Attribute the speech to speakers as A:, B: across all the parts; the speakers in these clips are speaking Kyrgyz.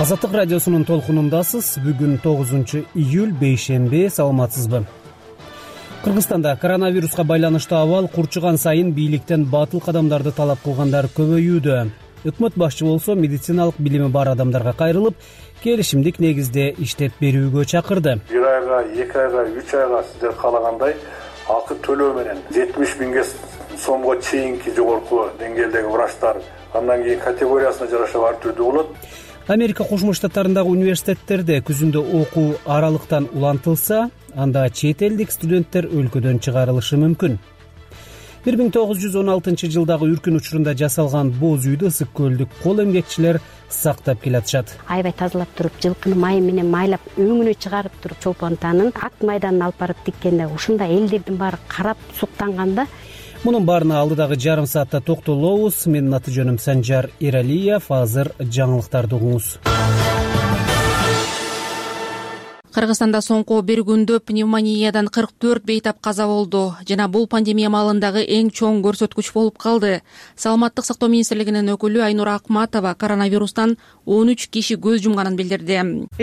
A: Азаттык радиосунун толкунундасыз. Бүгүн 9-июль бейшемби. Саламатсызбы? Кыргызстанда коронавируска байланыштуу абал курчуган сайын бийликтен батыл кадамдарды талап кылгандар көбөйүүдө. Өкмөт башчы болсо медициналык билими бар адамдарга кайрылып, келишимдик негизде иштеп берүүгө чакырды.
B: 1 айга, 2 айга, 3 айга сиздер каалагандай акы төлөө менен 70 миңге сомго чейинки жогорку деңгээлдеги врачтар андан кийин категориясына жараша ар түрдүү болот.
A: Америка Кошмо Штаттарындагы университеттерде күзүндө окуу аралыктан улантылса, анда чет элдик студенттер өлкөдөн чыгарылышы мүмкүн. 1916 жылдагы үркүн учурунда жасалган боз үйдү ысык көлдүк кол эмгекчилер сактап келатышат.
C: Айбай тазалап туруп, жылкыны май менен майлап, өңүнө чыгарып туруп, чолпонтанын ак майданын алып барып тиккенде, ушунда элдердин баары карап суктанганда
A: Мунун баарына алдыдагы жарым саатта токтолобуз. Менин аты жөнүм Санжар Эралиев. Азыр жаңылыктарды угуңуз.
D: Кыргызстанда соңку бир күндө пневмониядан 44 бейтап каза болду жана бул пандемия маалындагы эң чоң көрсөткүч болуп калды. Саламаттык сактоо министрлигинин өкүлү Айнура Акматова коронавирустан 13 киши көз жумганын билдирди.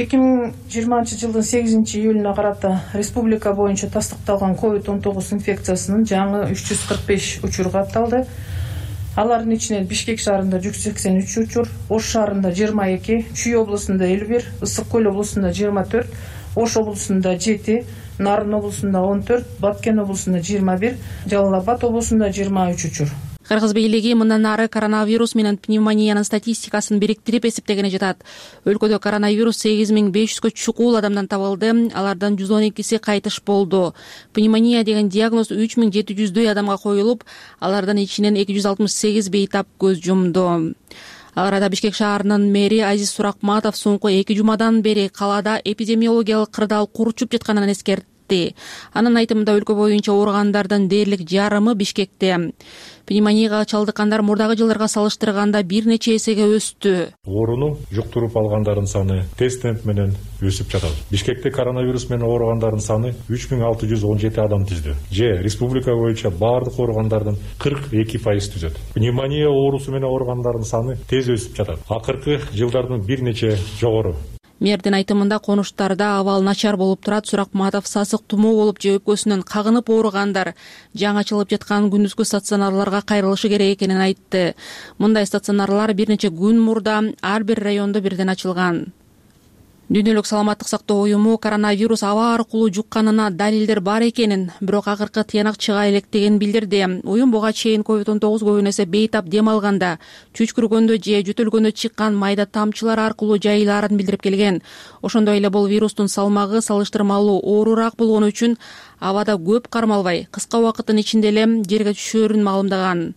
E: 2020 жылдын 8-июлуна карата республика боюнча тастыкталган COVID-19 инфекциясынын жаңы 345 учуру катталды. Алардын ичинен Бишкек шаарында 183 учур, Ош шаарында 22, Чүй облусунда 51, Ысык көл облусунда 24, Ош облусунда 7, Нарын облусунда 14, Баткен облусунда 21, Жалал Абад облусунда 23 учур.
D: Кыргыз бийлиги мындан ары коронавирус менен пневмониянын статистикасын бириктирип эсептегени жатат. Өлкөдө коронавирус 8500гө чукул адамдан табылды, алардан 112си кайтыш болду. Пневмония деген диагноз 3700дөй адамга коюлуп, алардан ичинен 268 бейтап көз жумду. Ал арада Бишкек шаарынын мэри Азиз Суракматов соңку 2 жумадан бери калаада эпидемиологиялык кырдаал курчуп жатканын эскертти. Анын айтымында өлкө боюнча ооругандардын дээрлик жарымы Бишкекте. Пневмонияга чалдыккандар мурдагы жылдарга салыштырганда бир нече эсеге өстү.
F: Ооруну жуктуруп алгандардын саны тест менен өсүп жатат. Бишкекте коронавирус менен ооругандардын саны 3617 адам түздү. Республика боюнча баардык ооругандардын 42% түзөт. Пневмония оорусу менен ооругандардын саны тез өсүп жатат. Акыркы жылдардын бир нече жогору.
D: Мэрдин айтымында конуштарда абал начар болуп турат. Суракматов сасык тумоо болуп же өпкөсүнөн кагынып ооругандар жаңы ачылып жаткан күндүзгү стационарларга кайрылышы керек экенин айтты. Мындай стационарлар бир нече күн мурда ар бир райондо бирден ачылган. Дүйнөлүк саламаттык сактоо уюму коронавирус аба аркылуу жукканына далилдер бар экенин, бирок акыркы тыянак чыга электигин билдирди. Уюм буга чейин COVID-19 көбүн эсе бейтап дем алганда, чүчкүргөндө же жөтөлгөндө чыккан майда тамчылар аркылуу жайылаарын билдирип келген. Ошондой эле бул вирустун салмагы салыштырмалуу оорураак болгону үчүн абада көп кармалбай, кыска убакыттын ичинде эле жерге түшөрүн маалымдаган.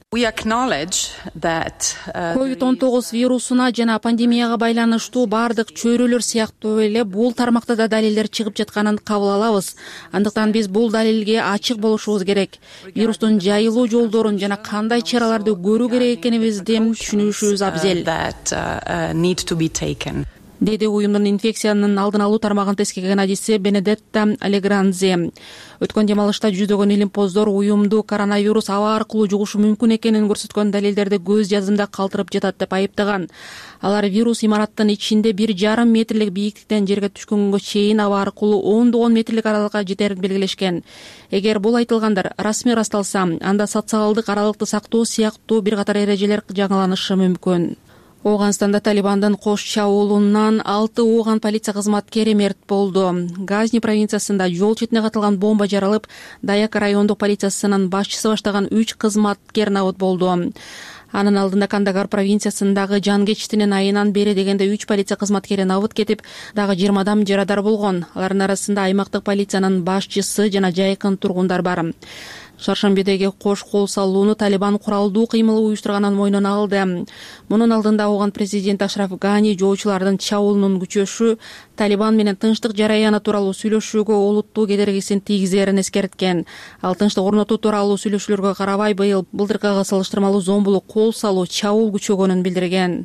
D: COVID-19 вирусуна жана пандемияга байланыштуу бардык чөйрөлөр сыяктуу эле бул тармакта да далилдер чыгып жатканын кабыл алабыз. Андыктан биз бул далилге ачык болушубуз керек. Вирустун жайылуу жолдорун жана кандай чараларды көрүү керек экенибизди түшүнүшүбүз абзел. Деди уюмдун инфекциянын алдын алуу тармагын тескеген адиси Бенедетта Алегранзе. Өткөн демалышта жүздөгөн илимпоздор уюмду коронавирус аба аркылуу жугушу мүмкүн экенин көрсөткөн далилдерди көз жазымда калтырып жатат деп айыптаган. Алар вирус имараттын ичинде 1,5 метрлик бийиктиктен жерге түшкөнгө чейин аба аркылуу 10 метрлик аралыкка жетерин белгилешкен. Эгер бул айтылгандар расмий ырасталса, анда социалдык аралыкты сактоо сыяктуу бир катар эрежелер жаңыланышы мүмкүн. Ооганстанда Талибандын кош чабуулунан 6 ооган полиция кызматкери мерт болду. Газни провинциясында жол четине катылган бомба жаралып, Даяк райондук полициясынын башчысы баштаган 3 кызматкер набыт болду. Анын алдында Кандагар провинциясындагы Жангечтинин айынан бери дегенде 3 полиция кызматкери набыт кетип, дагы 20 адам жарадар болгон. Алардын арасында аймактык полициянын башчысы жана жайкын тургундар бар. Шаршамбедеги кош кол салууну Талибан куралдуу кыймыл уюштурганын мойнуна алды. Мунун алдында ауган президент Ашраф Гани жоочулардын чабуулунун күчөшү Талибан менен тынчтык жараяны тууралуу сүйлөшүүгө олуттуу кедергисин тийгизерин эскерткен. Ал тынчтык орнотуу тууралуу сүйлөшүүлөргө карабай быйыл былтыркыга салыштырмалуу зомбулук кол салуу чабуул күчөгөнүн билдирген.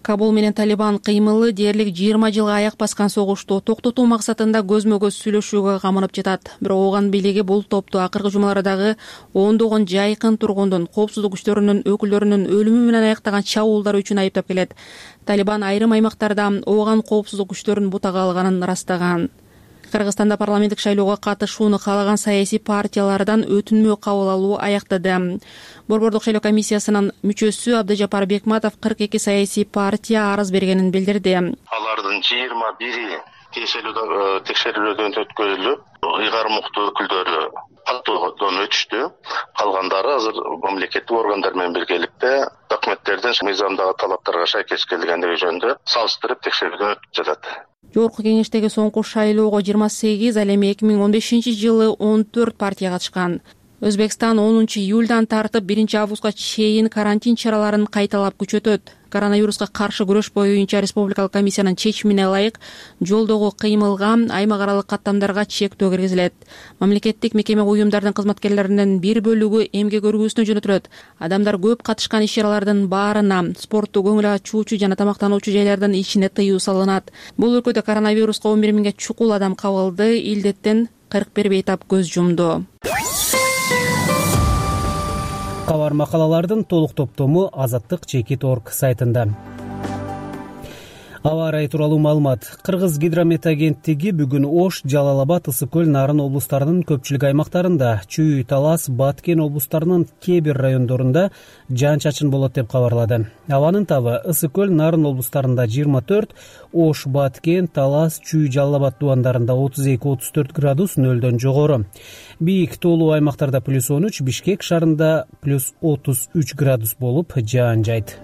D: Кабул менен Талибан кыймылы дээрлик 20 жылга аяк баскан согушту токтотуу максатында көзмө көз сүйлөшүүгө камынып жатат. Бирок Ооган бийлиги бул топту акыркы жумалардагы ондогон жайкын тургундун коопсуздук күчтөрүнүн өкүлдөрүнүн өлүмү менен аяктаган чабуулдар үчүн айыптап келет. Талибан айрым аймактарда Ооган коопсуздук күчтөрүн бутага алганын ырастаган. Кыргызстанда парламенттик шайлоого катышууну каалаган саясий партиялардан өтүнмө кабыл алуу аяктады. Борбордук шайлоо комиссиясынын мүчөсү Абдыжапар Бекматов 42 саясий партия арыз бергенин билдирди.
G: Алардын 21 текшерүүлөрдөн өткөрүлүп, ыйгарым уктуу өкүлдөрү каттоодон өтүштү. Калгандары азыр мамлекеттик органдар менен биргеликте документтердин мыйзамдагы талаптарга шайкес келгендиги жөнүндө салыштырып текшерүүдөн өтүп жатат.
D: Жогорку кеңештеги соңку шайлоого 28, ал эми 2015-жылы 14 партия катышкан. Өзбекстан 10 июлдан тартып 1 августка чейин карантин чараларын кайталап күчөтөт. Коронавируска каршы күрөш боюнча республикалык комиссиянын чечимине ылайык жолдогу кыймылга, аймак аралык каттамдарга чектөө киргизилет. Мамлекеттик мекеме уюмдардын кызматкерлеринин бир бөлүгү эмгек өргүүсүнө жөнөтүлөт. Адамдар көп катышкан иш-чаралардын баарына, спортту көңүл ачуучу жана тамактануучу жайлардын ичине тыюу салынат. Бул өлкөдө коронавируска 11 миңге чукул адам кабылды, илдеттен 41 бейтап көз жумду.
A: Кабар макалалардын толук топтому Азаттык.org сайтында. Аба ырайы тууралуу маалымат. Кыргыз гидромет агенттиги бүгүн Ош, Жалал Абад, Ысык көл, Нарын облустарынын көпчүлүк аймактарында, Чүй, Талас, Баткен облустарынын кээ бир райондорунда жаан-чачын болот деп кабарлады. Абанын табы Ысык көл, Нарын облустарында 24, Ош, Баткен, Талас, Чүй, Жалал Абад дубандарында 32-34 градус нөлдөн жогору. Бийик тоолуу аймактарда +13, Бишкек шаарында +33 градус болуп жаан жайт.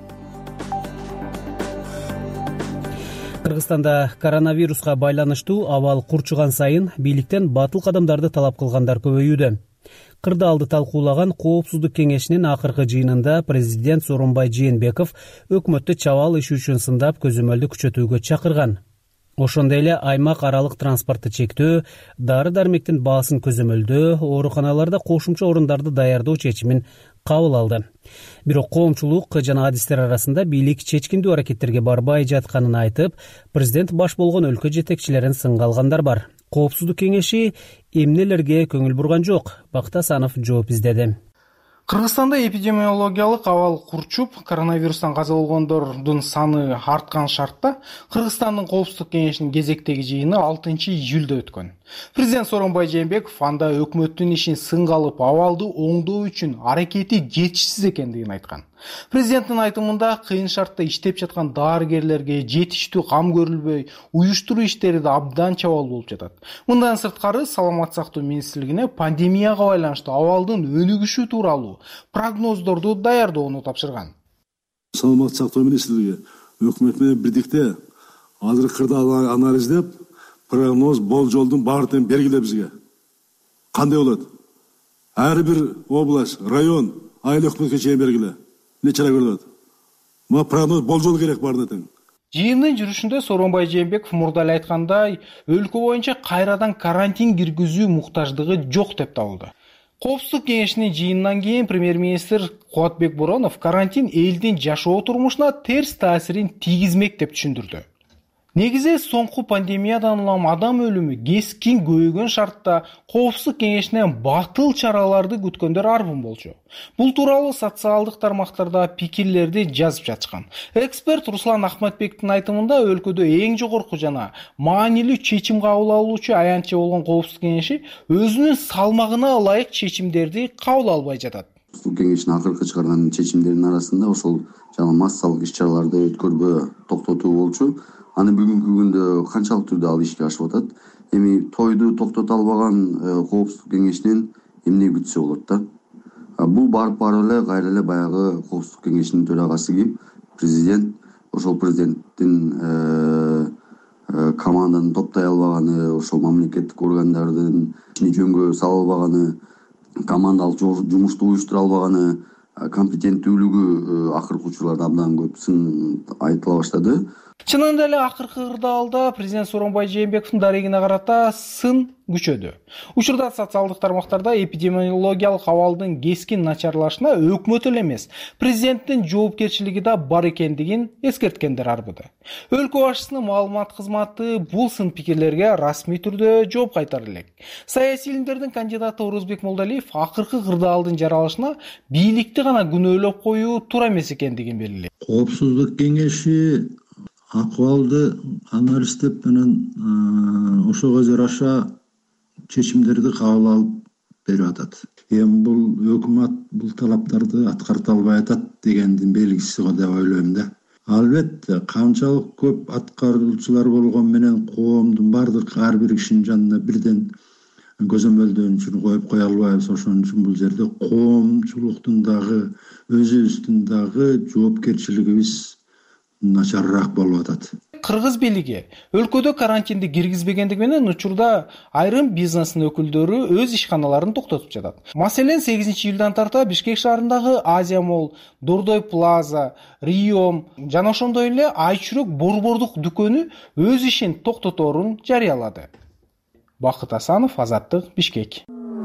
A: Кыргызстанда коронавируска байланыштуу абал курчуган сайын бийликтен батыл кадамдарды талап кылгандар көбөйүүдө. Кырдаалды талкуулаган Коопсуздук кеңешинин акыркы жыйынында президент Сооронбай Жээнбеков өкмөттү чабал иш үчүн сындап көзөмөлдү күчөтүүгө чакырган. Ошондой эле аймак аралык транспортты чектөө, дары-дармектин баасын көзөмөлдөө, ооруканаларда кошумча орундарды даярдоо чечимин кабыл алды. Бирок коомчулук жана адистер арасында бийлик чечкиндүү аракеттерге барбай жатканын айтып, президент баш болгон өлкө жетекчилерин сынга алгандар бар. Коопсуздук кеңеши эмнелерге көңүл бурган жок? Бакыт Асанов жооп издеди.
H: Кыргызстанда эпидемиологиялык абал курчуп, коронавирустан каза болгондордун саны арткан шартта Кыргызстандын Коопсуздук кеңешинин кезектеги жыйыны 6 июлда өткөн. Президент Сооронбай Жээнбеков анда өкмөттүн ишин сынга алып, абалды оңдоо үчүн аракети жетишсиз экендигин айткан. Президенттин айтымында кыйын шартта иштеп жаткан дарыгерлерге жетиштүү кам көрүлбөй, уюштуруу иштери да абдан чабал болуп жатат. Мындан сырткары Саламат сактоо министрлигине пандемияга байланыштуу абалдын өнүгүшү тууралуу прогноздорду даярдоону тапшырган.
I: Саламат сактоо министрлиги өкмөт менен бирдикте азыр кырдаал анализдеп, прогноз болжолдун баардыгын бергиле бизге. Кандай болот? Ар бир область, район, айыл өкмөткө чейин бергиле. Не чара көрүлөт? Ма прогноз болжол керек баарына тең.
H: Жыйындын жүрүшүндө Сооронбай Жээнбеков мурда эле айткандай, өлкө боюнча кайрадан карантин киргизүү муктаждыгы жок деп табылды. Коопсуздук кеңешинин жыйынынан кийин премьер-министр Кубатбек Боронов карантин элдин жашоо турмушуна терс таасирин тийгизмек деп түшүндүрдү. Негизи соңку пандемиядан улам адам өлүмү кескин көбөйгөн шартта Коопсуздук кеңешинен батыл чараларды күткөндөр арбын болчу. Бул тууралуу социалдык тармактарда пикирлерди жазып жатышкан. Эксперт Руслан Ахматбектин айтымында өлкөдө эң жогорку жана маанилүү чечим кабыл алуучу аянтча болгон Коопсуздук кеңеши өзүнүн салмагына ылайык чечимдерди кабыл албай жатат.
J: Коопсуздук кеңешинин акыркы чыгарган чечимдеринин арасында ошол жана массалык иш-чараларды өткөрбөй токтотуу болчу. Аны бүгүнкү күндө канчалык түрдө ал ишке ашып атат? Эми тойду токтото албаган Коопсуздук кеңешинен эмне күтсө болот да? Бул барып эле кайра эле баягы Коопсуздук кеңешинин төрагасы ким? Президент. Ошол президенттин команданы топтой албаганы, ошол мамлекеттик органдардын ишин жөнгө сала албаганы, командалык жумушту уюштура албаганы, компетенттүүлүгү акыркы учурларда абдан көп сын айтыла баштады.
H: Чынында эле акыркы кырдаалда президент Сооронбай Жээнбековдун дарегине карата сын күчөдү. Учурда социалдык тармактарда эпидемиологиялык абалдын кескин начарлашына өкмөт эле эмес, президенттин жоопкерчилиги да бар экендигин эскерткендер арбыды. Өлкө башчысынын маалымат кызматы бул сын пикирлерге расмий түрдө жооп кайтары элек. Саясий илимдердин кандидаты Орозбек Молдалиев акыркы кырдаалдын жаралышына бийликти гана күнөөлөп коюу туура эмес экендигин белгилedi.
K: Коопсуздук кеңеши акыбалды анализдеп менен ошого жараша чечимдерди кабыл алып берип атат. Эми бул өкмөт бул талаптарды аткарта албай атат дегендин белгиси го деп ойлойм да. Албетте канчалык көп аткаруучулар болгон менен коомдун бардык ар бир кишинин жанына бирден көзөмөлдөөчүн коюп кое албайбыз. Ошон үчүн бул жерде коомчулуктун дагы өзүбүздүн дагы жоопкерчилигибиз начарыраак болуп атат.
H: Кыргыз бийлиги өлкөдө карантинди киргизбегендиги менен учурда айрым бизнестин өкүлдөрү өз ишканаларын токтотуп жатат. Маселен 8-июлдан тарта Бишкек шаарындагы Азия Молл, Дордой Плаза, Риом жана ошондой эле Айчүрөк борбордук дүкөнү өз ишин токтоторун жарыялады. Бакыт Асанов, Азаттык, Бишкек.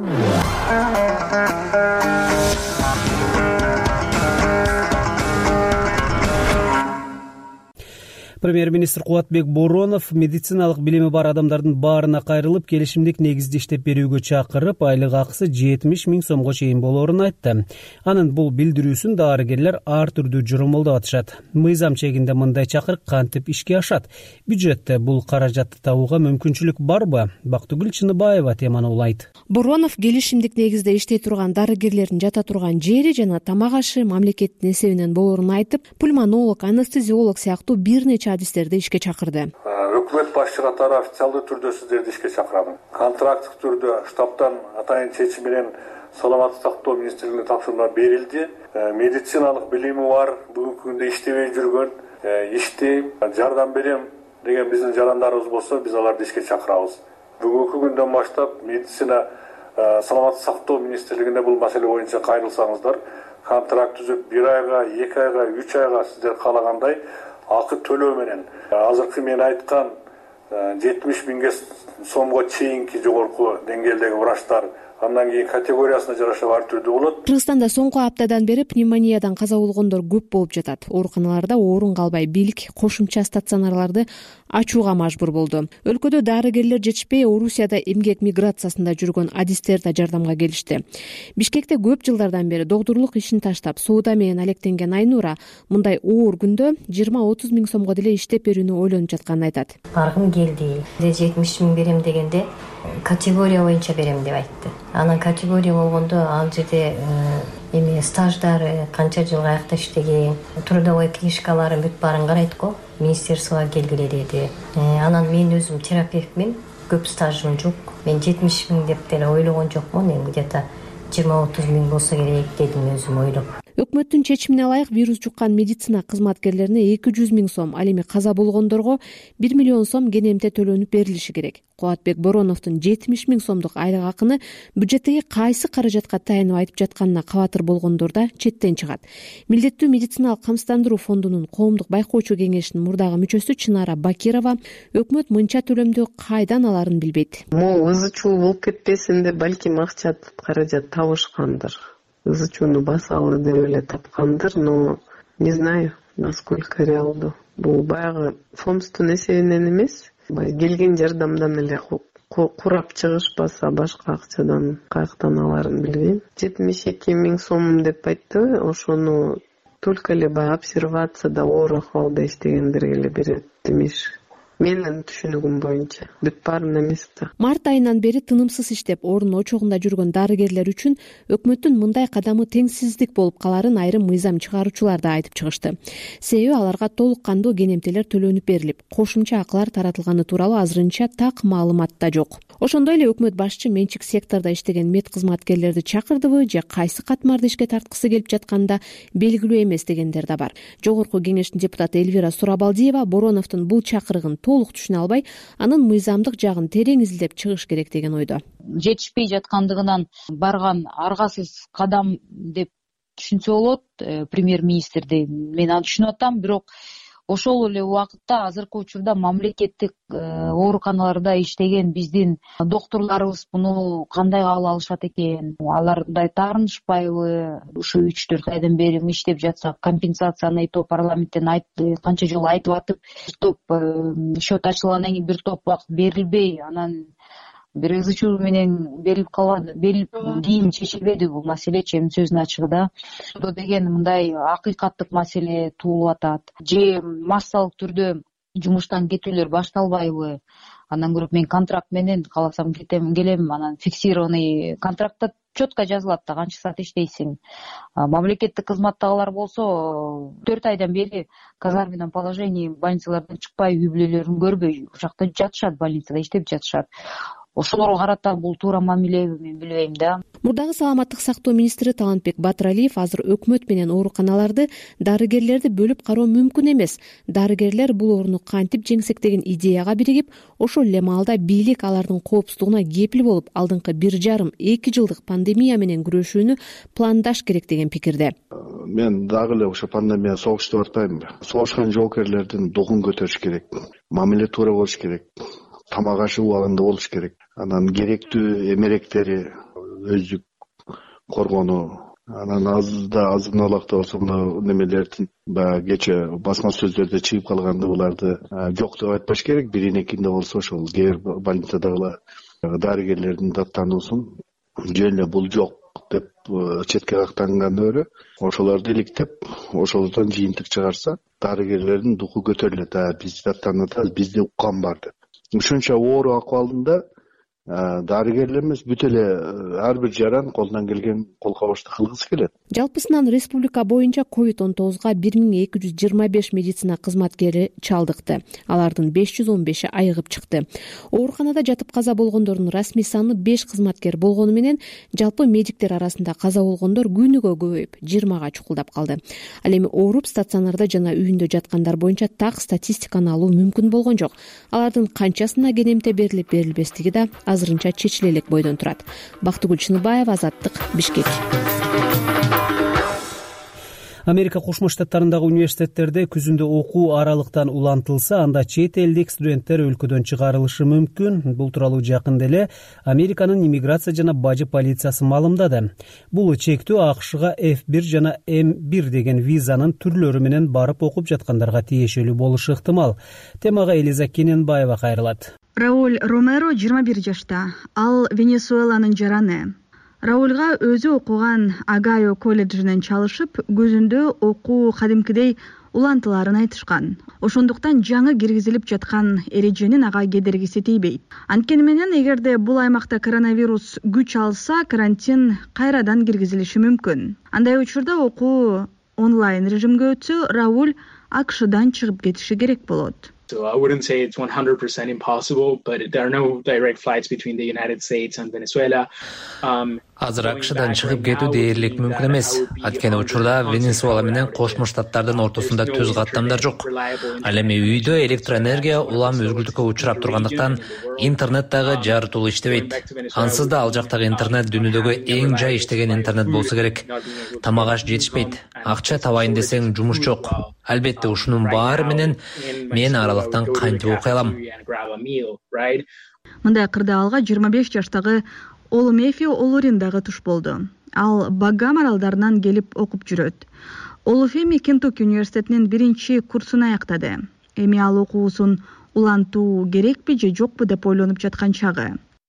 A: Премьер-министр Кубатбек Боронов медициналык билими бар адамдардын баарына кайрылып, келишимдик негизде иштеп берүүгө чакырып, айлык акысы 70 000 сомго чейин болоорун айтты. Анын бул билдирүүсүн дарыгерлер ар түрдүү журмалдап атышат. Мыйзам чегинде мындай чакырык кантип ишке ашат? Бюджетте бул каражатты табууга мүмкүнчүлүк барбы? Бактыгүл Чыныбаева теманы улайт.
L: Боронов келишимдик негизде иштей турган дарыгерлердин жата турган жери жана тамак ашы мамлекеттин эсебинен болоорун айтып, пульмонолог, анестезиолог сыяктуу бир нече адистерди ишке чакырды.
B: Өкмөт башчы катары официалдуу түрдө сиздерди ишке чакырам. Контракттык түрдө штабтан атайын чечим менен саламаттык сактоо министрлигине тапшырмалар берилди. Медициналык билими бар, бүгүнкү күндө иштебей жүргөн, иштейм, жардам берем деген биздин жарандарыбыз болсо, биз аларды ишке чакырабыз. Бүгүнкү күндөн баштап медицина саламаттык сактоо министрлигине бул маселе боюнча кайрылсаңыздар, контракт түзүп 1 айга, 2 айга, 3 айга сиздер каалагандай акы төлөө менен азыркы мен айткан 70 000 сомго чейинки жогорку деңгээлдеги врачтар андан кийин категориясына жараша ар түрдүү болот.
L: Кыргызстанда соңку аптадан бери пневмониядан каза болгондор көп болуп жатат. Ооруканаларда орун калбай бийлик кошумча стационарларды ачууга мажбур болду. Өлкөдө дарыгерлер жетишпей, Орусияда эмгек миграциясында жүргөн адистер да жардамга келишти. Бишкекте көп жылдардан бери докторлук ишин таштап, соода менен алектенген Айнура мындай оор күндө 20-30 000 сомго деле иштеп берүүнү ойлонуп жатканын айтат.
M: Баргым келди. 70 000 берем дегенде категория боюнча берем деп айтты. Анан категория болгондо ал жерде эми стаждары, канча жыл каякта иштеген, трудовой книжкаларын бүт баарын карайт го. Министерствого келгиле деди. Анан мен өзүм терапевтмин, көп стажым жок. Мен 70 000 деп деле ойлогон жокмун, эми где-то 20-30 000 болсо керек дедим өзүм ойлоп.
L: Өкмөттүн чечимине ылайык вирус жуккан медицина кызматкерлерине 200 000 сом, ал эми каза болгондорго 1 миллион сом кенемте төлөнүп берилиши керек. Кубатбек Бороновдун 70 000 сомдук айлык акыны бюджеттеги кайсы каражатка таянып айтып жатканына кабатыр болгондор да четтен чыгат. Милдеттүү медициналык камсыздандыруу фондунун коомдук байкоочу кеңешинин мурдагы мүчөсү Чынара Бакирова өкмөт мынча төлөмдү кайдан аларын билбейт.
N: Могу ызычуу болуп кетпесин деп балким акча каражат табышкандыр. Ызычууну басалы деп эле тапкандыр, но не знаю, насколько реалдуу. Бул баягы фонддун эсебинен эмес, келген жардамдан эле курап чыгышпаса башка акчадан каяктан аларын билбейм. 72 000 сом деп айтты, ошону только эле баягы обсервацияда оор акыбалда иштегендерге эле берет демеш. Менин түшүнүгүм боюнча бүт баарын эмес да.
L: Март айынан бери тынымсыз иштеп, орун очогунда жүргөн дарыгерлер үчүн өкмөттүн мындай кадамы теңсиздик болуп каларын айрым мыйзам чыгаруучулар да айтып чыгышты. Себеби аларга толук кандуу кенемтелер төлөнүп берилип, кошумча акылар таратылганы тууралуу азырынча так маалымат да жок. Ошондой эле өкмөт башчы менчик сектордо иштеген мед кызматкерлерди чакырдыбы же кайсы катмарды ишке тарткысы келип жатканда белгилүү эмес дегендер да бар. Жогорку кеңештин депутаты Эльвира Сурабалдиева Бороновдун бул чакырыгын толук түшүнө албай, анын мыйзамдык жагын терең изилдеп чыгыш керек деген ойдо.
O: Жетишпей жаткандыгынан барган аргасыз кадам деп түшүнсө болот премьер-министрди. Мен аны түшүнүп атам, бирок ошол эле убакытта азыркы учурда мамлекеттик ооруканаларда иштеген биздин доктурларыбыз муну кандай кабыл алышат экен, алар мындай таарынышпайбы? Ушу 3-4 айдан бери иштеп жатсак компенсацияны то парламенттен канча жолу айтып атып, бир топ счет ачылгандан кийин бир топ убакыт берилбей, анан бир ызы чуу менен берилип калган, кийин чечилбеди бул маселечи. Эми сөзүнүн ачыгы да деген мындай акыйкаттык маселе туулуп атат, же массалык түрдө жумуштан кетүүлөр башталбайбы? Андан көрө мен контракт менен кааласам келем, анан фиксированный контрактта четко жазылат да канча саат иштейсиң. Мамлекеттик кызматтагылар болсо 4 айдан бери казарменном положении больницалардан чыкпай, үй бүлөлөрүн көрбөй ушул жакта жатышат, больницада иштеп жатышат. Ошолорго карата бул туура мамилеби, мен билбейм да.
L: Мурдагы саламаттык сактоо министри Талантбек Батыралиев азыр өкмөт менен ооруканаларды, дарыгерлерди бөлүп кароо мүмкүн эмес. Дарыгерлер бул орунду кантип жеңсек деген идеяга биригип, ошол эле маалда бийлик алардын коопсуздугуна кепил болуп, алдыңкы 1,5-2 жылдык пандемия менен күрөшүүнү пландаш керек деген пикирде.
P: Мен дагы эле ошо пандемия согуш деп атпаймынбы? Согушкан жоокерлердин дугун көтөрүш керек, мамиле туура болуш керек, тамак ашы убагында болуш керек. Анан керектүү эмеректери өздүк коргонуу, анан азын алакта болсо немелердин баягы кече басма сөздөрдө чыгып калганды буларды жок деп айтпаш керек. Бирин экинде болсо ошол кээ бир больницадагы дарыгерлердин даттануусун жөн эле бул жок деп четке кактангандан көрө ошолорду иликтеп, ошолордон жыйынтык чыгарса, дарыгерлердин духу көтөрүлөт. Биз даттанып атабыз, бизде уккан бар деп. Ушунча оору акыбалында дарыгерлерimiz бүт эле ар бир жаран колунан келген кол кабышты кылгысы келет.
L: Жалпысынан республика боюнча COVID-19га 1225 медицина кызматкери чалдыкты. Алардын 515и айыгып чыкты. Ооруканада жатып каза болгондордун расмий саны 5 кызматкер болгону менен жалпы медиктер арасында каза болгондор күнүгө көбөйүп 20га чукулдап калды. Ал эми ооруп стационарда жана үйүндө жаткандар боюнча так статистиканы алуу мүмкүн болгон жок. Алардын канчасына кенемте берилип берилбестиги да азырынча чечиле элек бойдон турат. Бактыгүл Чыныбаева, Азаттык, Бишкек.
A: Америка Кошмо Штаттарындагы университеттерде күзүндө окуу аралыктан улантылса, анда чет элдик студенттер өлкөдөн чыгарылышы мүмкүн. Бул тууралуу жакында эле Американын иммиграция жана бажы полициясы маалымдады. Бул чектөө АКШга F1 жана M1 деген визанын түрлөрү менен барып окуп жаткандарга тиешелүү болушу ыктымал. Темага Элиза Кененбаева кайрылат.
Q: Рауль Ромеро 21 жашта. Ал Венесуэланын жараны. Раульга өзү окуган Агайо колледжинен чалышып, көзүндө окуу кадимкидей улантыларын айтышкан. Ошондуктан жаңы киргизилип жаткан эреженин ага кедергиси тийбейт. Анткени менен эгерде бул аймакта коронавирус күч алса, карантин кайрадан киргизилиши мүмкүн. Андай учурда окуу онлайн режимге өтсө, Рауль АКШдан чыгып кетиши керек болот.
R: So I wouldn't say it's 100% impossible, but there are no direct flights between the United States and Venezuela.
S: Азыр АКШдан чыгып кетүү дээрлик мүмкүн эмес. Анткени учурда Венесуэла менен Кошмо Штаттардын ортосунда түз каттамдар жок. Ал эми үйдө электроэнергия улам өзгүлтүккө учурап тургандыктан интернет дагы жарытылуу иштебейт. Ансыз да ал жактагы интернет дүйнөдөгү эң жай иштеген интернет болсо керек. Тамак аш жетишпейт. Акча табайын десең жумуш жок. Албетте ушунун баары менен мен аралыктан кантип окуй алам?
Q: Мындай кырдаалга 25 жаштагы Олумефи Олуриндагы туш болду. Ал Багам аралдарынан келип окуп жүрөт. Олуфеми Кентукки университетинин 1-курсун аяктады. Эми ал окуусун улантуу керекпи же жокпу деп ойлонуп жаткан чагы.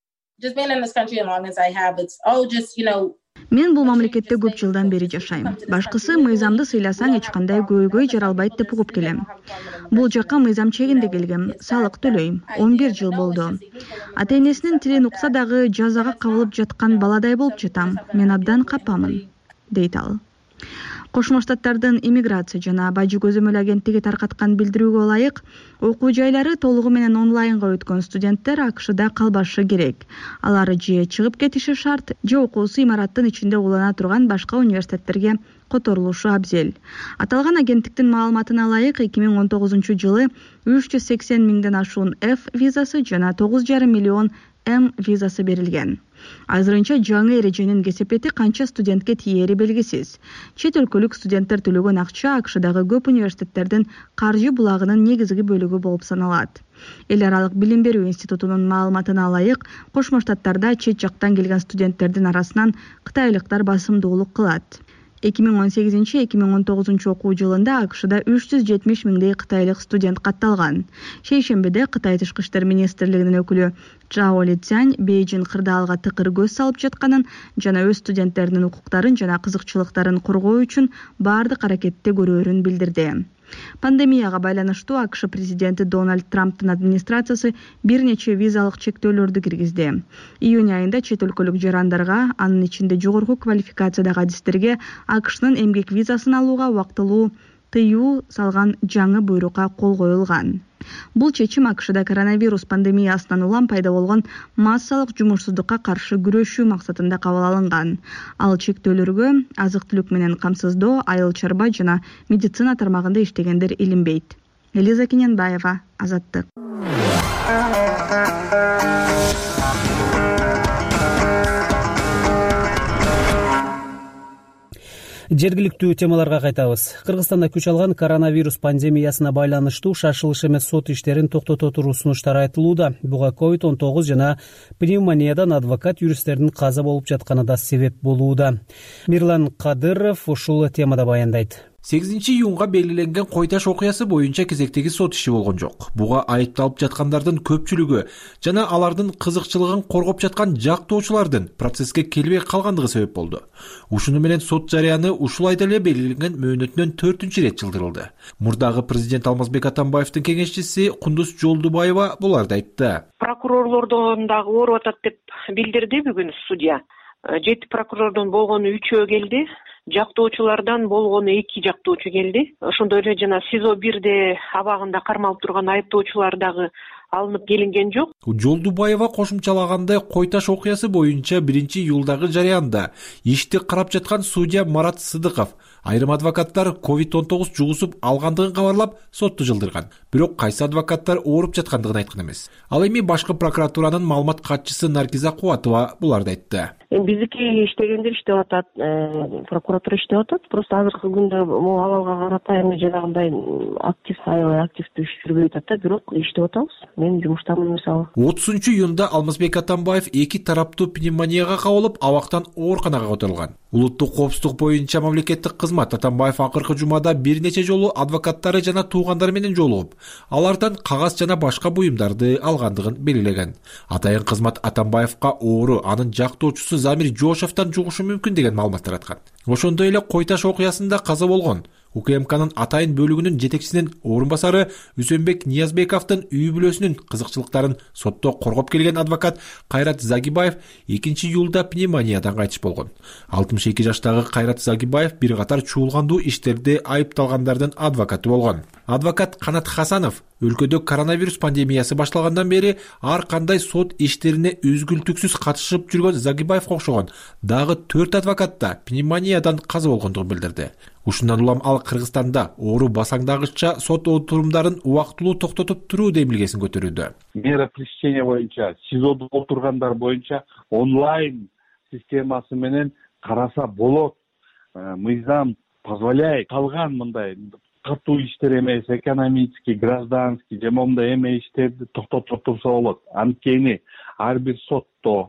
Q: Мен бул мамлекетте көп жылдан бери жашайм. Башкысы мыйзамды сыйласаң эч кандай көйгөй жаралбайт деп угуп келем. Бул жакка мыйзам чегинде келгем, салык төлөйм. 11 жыл болду. Ата-энесинин тилин укса дагы жазага кабылып жаткан баладай болуп жатам. Мен абдан капамын, дейт ал. Кошмо Штаттардын иммиграция жана бажы көзөмөл агенттиги таркаткан билдирүүгө ылайык, окуу жайлары толугу менен онлайнга өткөн студенттер АКШда калбашы керек. Алар же чыгып кетиши шарт, же окуусу имараттын ичинде улана турган башка университеттерге которулушу абзел. Аталган агенттиктин маалыматына ылайык 2019-жылы 380 миңден ашуун F визасы жана 9,5 миллион М визасы берилген. Азырынча жаңы эреженин кесепети канча студентке тиери белгисиз. Чет өлкөлүк студенттер төлөгөн акча АКШдагы көп университеттердин каржы булагынын негизги бөлүгү болуп саналат. Эл аралык билим берүү институтунун маалыматына ылайык, Кошмо Штаттарда чет жактан келген студенттердин арасынан кытайлыктар басымдуулук кылат. 2018-2019 окуу жылында АКШда 370 миңдей кытайлык студент катталган. Шейшембиде Кытай тышкы иштер министрлигинин өкүлү Чжао Лицянь Бейжин кырдаалга тыкыр көз салып жатканын жана өз студенттеринин укуктарын жана кызыкчылыктарын коргоо үчүн баардык аракетти көрөөрүн билдирди. Пандемияга байланыштуу АКШ президенти Дональд Трамптын администрациясы бир нече визалык чектөөлөрдү киргизди. Июнь айында чет өлкөлүк жарандарга, анын ичинде жогорку квалификациядагы адистерге АКШнын эмгек визасын алууга убактылуу тыюу салган жаңы буйрукка кол коюлган. Бул чечим АКШда коронавирус пандемиясынан улам пайда болгон массалык жумушсуздукка каршы күрөшүү максатында кабыл алынган. Ал чектөөлөргө азык-түлүк менен камсыздоо, айыл чарба жана медицина тармагында иштегендер илинбейт. Элиза Кененбаева, Азаттык.
A: Жергиликтүү темаларга кайтабыз. Кыргызстанда күч алган коронавирус пандемиясына байланыштуу шашылыш эмес сот иштерин токтото туруу сунуштар айтылууда. Буга COVID-19 жана пневмониядан адвокат юристтердин каза болуп жатканы да себеп болууда. Мирлан Кадыров ушул темада баяндайт.
T: 8-июнга белгиленген Койташ окуясы боюнча кезектеги сот иши болгон жок. Буга айыпталып жаткандардын көпчүлүгү жана алардын кызыкчылыгын коргоп жаткан жактоочулардын процесске келбей калгандыгы себеп болду. Ушуну менен сот жарыяны ушул айда эле белгиленген мөөнөтүнөн 4-рет жылдырылды. Мурдагы президент Алмазбек Атамбаевдин кеңешчиси Кундуз Жолдубаева буларды айтты.
U: Прокурорлордон дагы ооруп атат деп билдирди бүгүн судья. 7 прокурордон болгону 3 келди. Жактоочулардан болгону 2 жактоочу келди. Ошондой эле жана СИЗО 1де абагында кармалып турган айыптоочулар дагы алынып келинген жок.
T: Жолдубаева кошумчалагандай Койташ окуясы боюнча 1-июлдагы жарыянда ишти карап жаткан судья Марат Сыдыков айрым адвокаттар COVID-19 жугусуп алгандыгын кабарлап сотту жылдырган. Бирок кайсы адвокаттар ооруп жаткандыгын айткан эмес. Ал эми башкы прокуратуранын маалымат катчысы Наргиза Кубатова буларды айтты.
U: Биздики иштегендер иштеп атат, прокуратура иштеп атат. Просто азыркы күндө абалга карата эми жанагындай аябай активдүү иш жүрбөй атат да, бирок иштеп атабыз. Мен жумуштамын мисалы.
T: 30-июнда Алмазбек Атамбаев 2 тараптуу пневмонияга кабылып, абактан ооруканага которулган. Улуттук коопсуздук боюнча мамлекеттик кызмат Атамбаев акыркы жумада бир нече жолу адвокаттары жана туугандары менен жолугуп, алардан кагаз жана башка буюмдарды алгандыгын белгилеген. Атайын кызмат Атамбаевка оору анын жактоочусу Замир Жошовдон жугушу мүмкүн деген маалымат тараткан. Ошондой эле Койташ окуясында каза болгон УКМКнын атайын бөлүгүнүн жетекчисинин орун басары Үсөнбек Ниязбековдун үй бүлөсүнүн кызыкчылыктарын сотто коргоп келген адвокат Кайрат Загибаев 2-июлда пневмониядан кайтыш болгон. 62 жаштагы Кайрат Загибаев бир катар чуулгандуу иштерде айыпталгандардын адвокаты болгон. Адвокат Канат Хасанов өлкөдө коронавирус пандемиясы башталгандан бери ар кандай сот иштерине үзгүлтүксүз катышып жүргөн Загибаевга окшогон дагы 4 адвокат да пневмониядан каза болгондугун билдирди. Ушундан улам ал Кыргызстанда оору басаңдагыча сот отурумдарын убактылуу токтотуп туруу демилгесин көтөрүүдө.
V: Мера пресечения боюнча, СИЗОдо отургандар боюнча онлайн системасы менен караса болот. Мыйзам позволяет. Калган мындай катуу иштер эмес, экономический, гражданский, же моундай эме иштерди токтотуп турса болот. Анткени ар бир сотто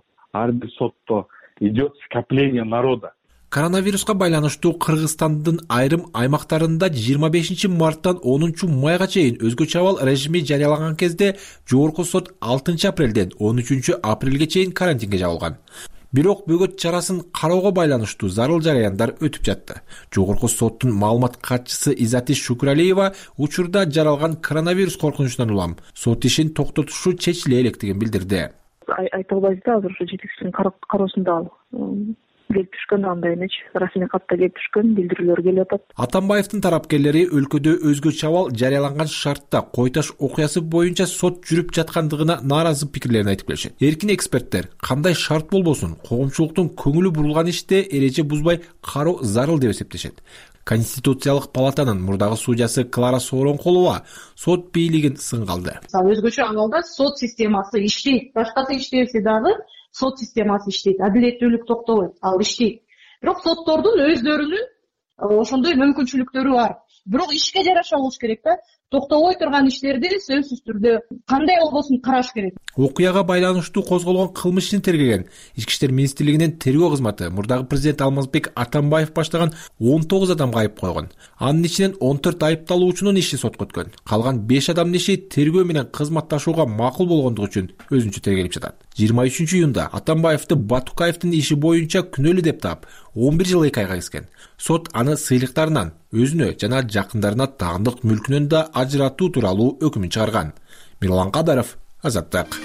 V: идет скопление народа.
T: Коронавируска байланыштуу Кыргызстандын айрым аймактарында 25 марттан 10 майга чейин өзгөчө абал режими жарыялаган кезде жогорку сот 6 апрелден 13 апрелге чейин карантинге жабылган. Бирок бөгөт чарасын кароого байланыштуу зарыл жараяндар өтүп жатты. Жогорку соттун маалымат катчысы Изатиш Шукуралиева учурда жаралган коронавирус коркунучунан улам сот ишин токтотушу чечиле электигин билдирди.
U: Айта албайбыз да, азыр ушу жетекчисинин кароосунда келип түшкөн, андай эмечи расмий катта келип түшкөн, билдирүүлөр келип атат.
T: Атамбаевдин тарапкерлери өлкөдө өзгөчө абал жарыяланган шартта Койташ окуясы боюнча сот жүрүп жаткандыгына нааразы пикирлерин айтып келишет. Эркин эксперттер кандай шарт болбосун коомчулуктун көңүлү бурулган иште эреже бузбай кароо зарыл деп эсептешет. Конституциялык палатанын мурдагы судьясы Клара Сооронкулова сот бийлигин сынга алды.
W: Өзгөчө абалда сот системасы иштейт, башкасы иштебесе дагы
C: сот системасы иштейт, адилеттүүлүк токтобойт, ал иштейт. Бирок соттордун өздөрүнүн ошондой мүмкүнчүлүктөрү бар. Бирок ишке жараша болуш керек да. Токтобой турган иштерди сөзсүз түрдө кандай болбосун караш керек.
T: Окуяга байланыштуу козголгон кылмыш ишин тергеген Ички иштер министрлигинин тергөө кызматы мурдагы президент Алмазбек Атамбаев баштаган 19 адамга айып койгон. Анын ичинен 14 айыпталуучунун иши сотко өткөн. Калган 5 адамдын иши тергөө менен кызматташууга макул болгондугу үчүн өзүнчө тергелип жатат. 23 июнда Атамбаевди Батукаевдин иши боюнча күнөөлүү деп таап 11 жыл 2 айга кескен. Сот аны сыйлыктарынан өзүнө жана жакындарына таандык мүлкүнөн да ажыратуу тууралуу өкүмүн чыгарган. Мирлан Кадаров, Азаттык.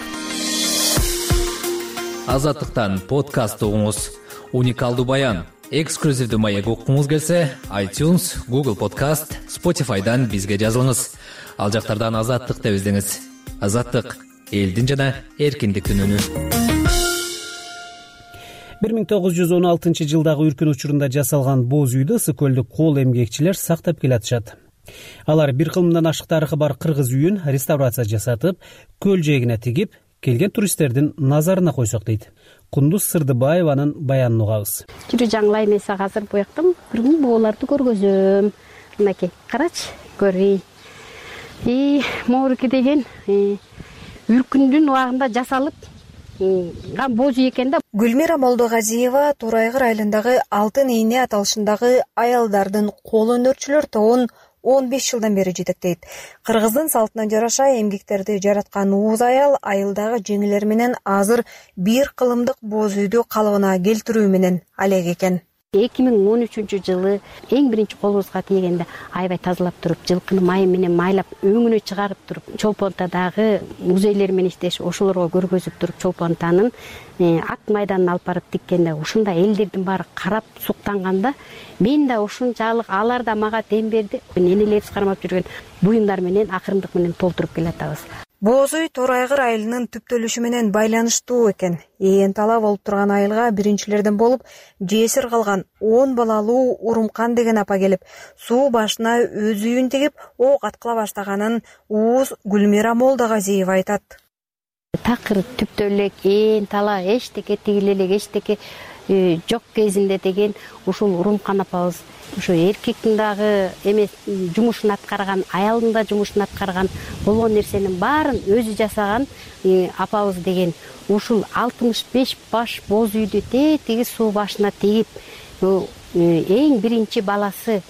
S: Азаттыктан подкаст угуңуз. Уникалдуу баян, эксклюзивдүү маек уккуңуз келсе, iTunes, Google Podcast, Spotify'дан бизге жазылыңыз. Ал жактардан Азаттык деп издеңиз. Азаттык — элдин жана эркиндиктин үнү.
A: 1916 жылдагы үркүн учурунда жасалган боз үйдү ысык көлдүк кол эмгекчилер сактап келатышат. Алар бир кылымдан ашык тарыхы бар кыргыз үйүн реставрация жасатып, көл жээгине тигип, келген туристтердин назарына койсок дейт. Кундуз Сырдыбаеванын баянын угабыз.
E: Жүрү жаңылайм эсе азыр буяктым. Бир күн боолорду көргөзөм. Мынакей, карачы, көрүй. Моорики деген үркүндүн убагында жасалып боз үй экен да.
W: Гүлмира Молдогазиева Турайгыр айылындагы Алтын ийне аталышындагы аялдардын кол өнөрчүлөр тобун 15 жылдан бери жетектейт. Кыргыздын салтына жараша эмгектерди жараткан ууз аял айылдагы жеңилер менен азыр бир кылымдык боз үйдү калыбына келтирүү менен алек экен.
E: 2013 жылы эң биринчи колубузга тийгенде аябай тазалап туруп, жылкыны майы менен майлап, өңүнө чыгарып туруп, Чолпонтадагы музейлер менен иштеш, ошолорго көргөзүп туруп, Чолпонтанын ат майданын алып барып тиккенде, ушунда элдердин баары карап суктанганда, мен да ушунчалык алар да мага дем берди. Энелерибиз кармап жүргөн буюмдар менен акырындык менен толтуруп келатабыз.
W: Боз үй Турайгыр айылынын түптөлүшү менен байланыштуу экен. Ээн тала болуп турган айылга биринчилерден болуп, жесир калган 10 балалуу Урумкан деген апа келип, суу башына өз үйүн тигип, ок аткыла баштаганын ууз Гүлмира Молдогазиева айтат.
E: Такыр түптө элек ээн тала эчтеке тигиле элек, эчтеке жок кезинде деген ушул Урумкан апабыз ошо эркектин дагы эмес жумушун аткарган, аялдын да жумушун аткарган, болгон нерсенин баарын өзү жасаган апабыз деген ушул 65 баш боз үйдү тегиз суу башына тигип, эң биринчи баласы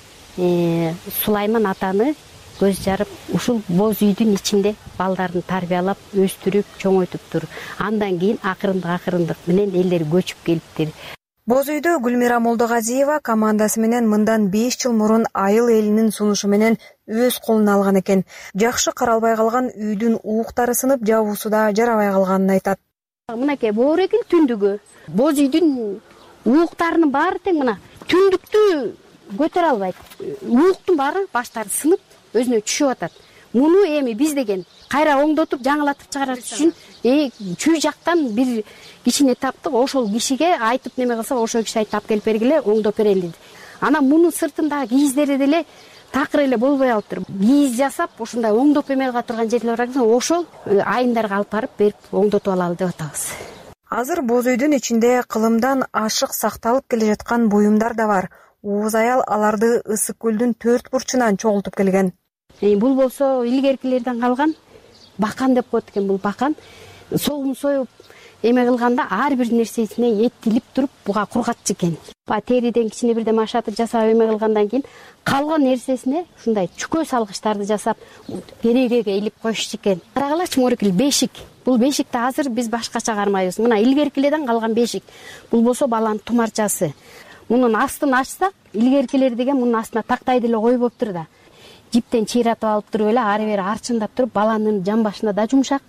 E: Сулайман атаны көз жарып, ушул боз үйдүн ичинде балдарын тарбиялап, өстүрүп, чоңойтуптур. Андан кийин акырындык менен элдер көчүп келиптир.
W: Боз үйдө Гүлмира Молдогазиева командасы менен мындан 5 жыл мурун айыл элинин сунушу менен өз колуна алган экен. Жакшы каралбай калган үйдүн ууктары сынып, жабуусу да жарабай калганын айтат.
E: Мынакей боорекил түндүгү. Боз үйдүн ууктарынын баары тең мына. Түндүктү көтөрө албайт. Ууктун баары баштары сынып, өзүнө түшүп атат. Муну эми биз деген кайра оңдотуп, жаңылатып чыгарат үчүн чүй жактан бир кишини таптык, ошол кишиге айтып неме кылса, ошол киши айтып келип бергиле, оңдоп берели деди. Анан мунун сыртындагы кийиздери деле такыр эле болбой алыптыр. Кийиз жасап, ушундай оңдоп эмел кыла турган жерлер бар экен, ошол айымдарга алып барып берип оңдотуп алалы деп атабыз.
W: Азыр боз үйдүн ичинде кылымдан ашык сакталып келе жаткан буюмдар да бар. Ууз аял аларды ысык көлдүн 4 бурчунан чогултуп келген.
E: Бул болсо илгеркилерден калган бакан деп коет экен. Бул бакан согун союп эме кылганда ар бир нерсесине эттилип туруп буга кургатчу экен. Териден кичине бирдеме ашатып жасап эме кылгандан кийин калган нерсесине ушундай чүкө салгычтарды жасап керегеге илип коюшчу экен. Карагалачы морикил бешик. Бул бешикти азыр биз башкача кармайбыз. Мына илгеркилерден калган бешик. Бул болсо баланын тумарчасы. Мунун астын ачсак, илгеркилер деген мунун астына тактайды эле койуп тур да. Жиптен чыйратып алып туруп эле ары бери арчындап туруп, баланын жан башына да жумшак.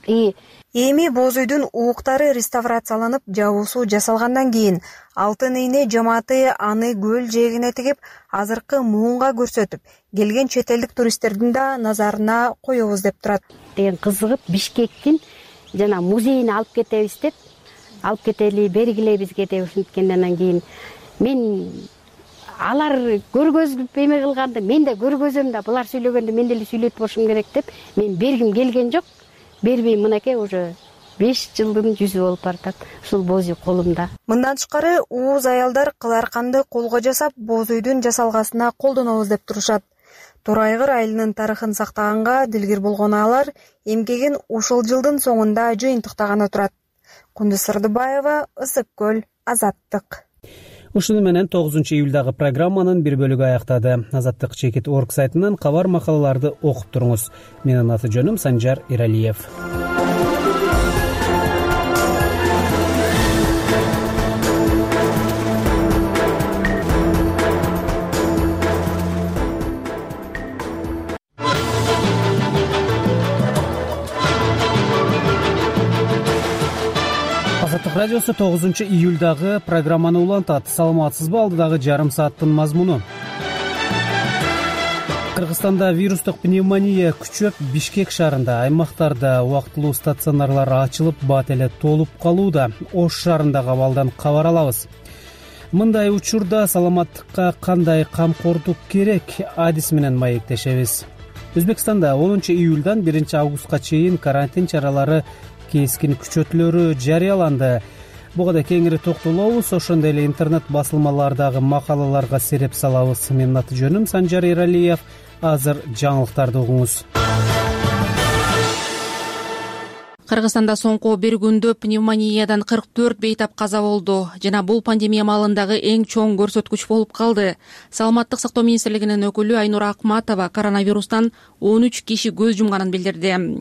W: Эми боз үйдүн ууктары реставрацияланып, жабуусу жасалгандан кийин Алтын ийне жамааты аны көл жээгине тигип, азыркы муунга көрсөтүп, келген чет элдик туристтердин да назарына коебуз деп турат.
E: Деген кызыгып Бишкектин жана музейине алып кетебиз деп, алып кетели бергиле бизге деп ушинткенден кийин мен алар көргөзүп эме кылганды мен да көргөзөм да, булар сүйлөгөндө мен деле сүйлөтүп болушум керек деп мен бергим келген жок. Бербей мынакей уже 5 жылдын жүзү болуп баратат ушул боз үй колумда.
W: Мындан тышкары ууз аялдар кыларканды колго жасап, боз үйдүн жасалгасына колдонобуз деп турушат. Торайгыр айылынын тарыхын сактаганга дилгир болгон алар эмгегин ушул жылдын соңунда жыйынтыктаганы турат. Кундуз Сырдыбаева, Ысык көл, Азаттык.
A: Ушуну менен 9 июлдагы программанын бир бөлүгү аяктады. Азаттык чекит.org сайтынан кабар макалаларды окуп туруңуз. Менин аты жөнүм Санжар Иралиев. Азаттык радиосу 9 июлдагы программаны улантат. Саламатсызбы? Алдыдагы жарым сааттын мазмуну. Кыргызстанда вирустук пневмония күчөп, Бишкек шаарында, аймактарда убактылуу стационарлар ачылып, бат эле толуп калууда. Ош шаарындагы абалдан кабар алабыз. Мындай учурда саламаттыкка кандай камкордук керек? Адис менен маектешебиз. Өзбекстанда 10 июлдан 1 августка чейин карантин чаралары кескин күчөтүлөрү жарыяланды. Буга да кеңири токтолобуз, ошондой эле интернет басылмалардагы макалаларга сереп салабыз. Менин аты жөнүм Санжар Иралиев. Азыр жаңылыктарды угуңуз.
D: Кыргызстанда соңку бир күндө пневмониядан 44 бейтап каза болду жана бул пандемия маалындагы эң чоң көрсөткүч болуп калды. Саламаттык сактоо министрлигинин өкүлү Айнура Акматова коронавирустан 13 киши көз жумганын билдирди.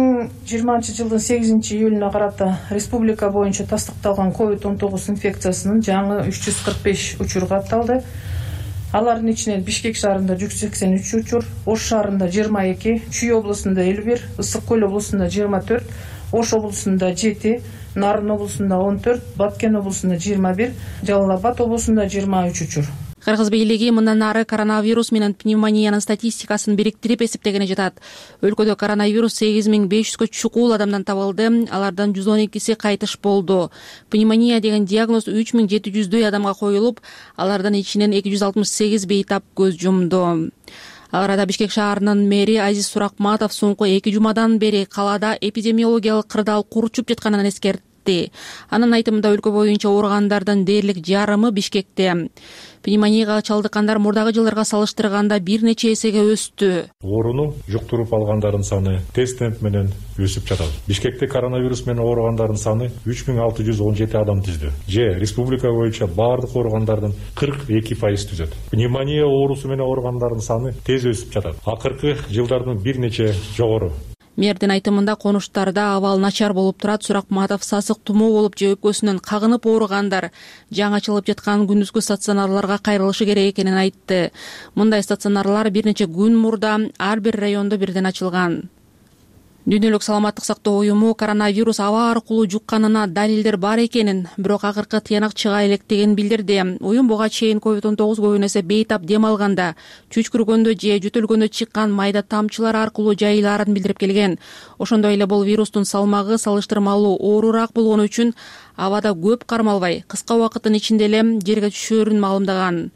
F: 2020 жылдын 8 июлуна карата республика боюнча тастыкталган COVID-19 инфекциясынын жаңы 345 учуру катталды. Алардын ичинен Бишкек шаарында 183 учур, Ош шаарында 22, Чүй облусунда 51, Ысык көл облусунда 24, Ош облусунда 7, Нарын облусунда 14, Баткен облусунда 21, Жалал Абад облусунда 23 учур.
D: Кыргыз бийлиги мындан ары коронавирус менен пневмониянын статистикасын бириктирип эсептегени жатат. Өлкөдө коронавирус 8500кө чукул адамдан табылды, алардан 112си кайтыш болду. Пневмония деген диагноз 3700дөй адамга коюлуп, алардан ичинен 268 бейтап көз жумду. Ал арада Бишкек шаарынын мэри Азиз Суракматов соңку 2 жумадан бери калаада эпидемиологиялык кырдаал курчуп жатканын эскертти. Анын айтымында өлкө боюнча ооругандардын дээрлик жарымы Бишкекте. Пневмонияга чалдыккандар мурдагы жылдарга салыштырганда бир нече эсеге өстү.
G: Ооруну жуктуруп алгандардын саны тез темп менен өсүп жатат. Бишкекте коронавирус менен ооругандардын саны 3617 адам түздү. Же республика боюнча баардык ооругандардын 42% түзөт. Пневмония оорусу менен ооругандардын саны тез өсүп жатат. Акыркы жылдардын бир нече жогору.
D: Мэрдин айтымында конуштарда абал начар болуп турат. Суракматов сасык тумоо болуп же өпкөсүнөн кагынып ооругандар жаңы ачылып жаткан күндүзгү стационарларга кайрылышы керек экенин айтты. Мындай стационарлар бир нече күн мурда ар бир райондо бирден ачылган. Дүйнөлүк саламаттык сактоо уюму коронавирус аба аркылуу жукканына далилдер бар экенин, бирок акыркы тыянак чыга электигин билдирди. Уюм буга чейин COVID-19 көбүн эсе бейтап дем алганда, чүчкүргөндө же жөтөлгөндө чыккан майда тамчылар аркылуу жайылаарын билдирип келген. Ошондой эле бул вирустун салмагы салыштырмалуу оорураак болгону үчүн абада көп кармалбай, кыска убакыттын ичинде эле жерге түшөрүн маалымдаган.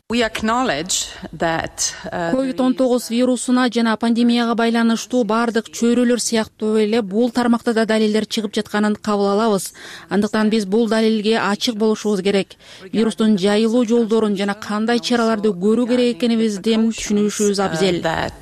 D: COVID-19 вирусуна жана пандемияга байланыштуу бардык чөйрөлөр сыяктуу эле бул тармакта да далилдер чыгып жатканын кабыл алабыз. Андыктан биз бул далилге ачык болушубуз керек. Вирустун жайылуу жолдорун жана кандай чараларды көрүү керек экенибизди түшүнүшүбүз абзел.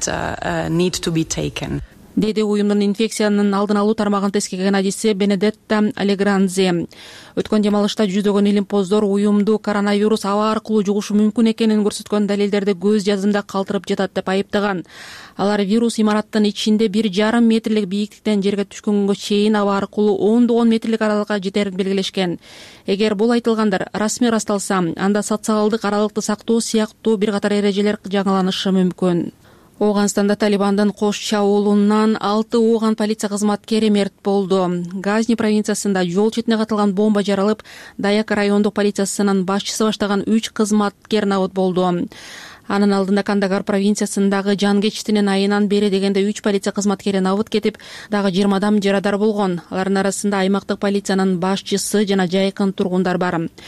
D: Деди уюмдун инфекциянын алдын алуу тармагын тескеген адиси Бенедетта Алегранзе. Өткөн демалышта жүздөгөн илимпоздор уюмду коронавирус аба аркылуу жугушу мүмкүн экенин көрсөткөн далилдерди көз жазымда калтырып жатат деп айыптаган. Алар вирус имараттын ичинде 1,5 метрлик бийиктиктен жерге түшкөнгө чейин аба аркылуу 10 метрлик аралыкка жетерин белгилешкен. Эгер бул айтылгандар расмий ырасталса, анда социалдык аралыкты сактоо сыяктуу бир катар эрежелер жаңыланышы мүмкүн. Ооганстанда Талибандын кош чабуулунан 6 ооган полиция кызматкери мерт болду. Газни провинциясында жол четине катылган бомба жаралып, Даяк райондук полициясынын башчысы баштаган 3 кызматкер набыт болду. Анын алдында Кандагар провинциясындагы Жангечтинин айынан бери дегенде 3 полиция кызматкери набыт кетип, дагы 20 адам жарадар болгон. Алардын арасында аймактык полициянын башчысы жана жайкын тургундар бар.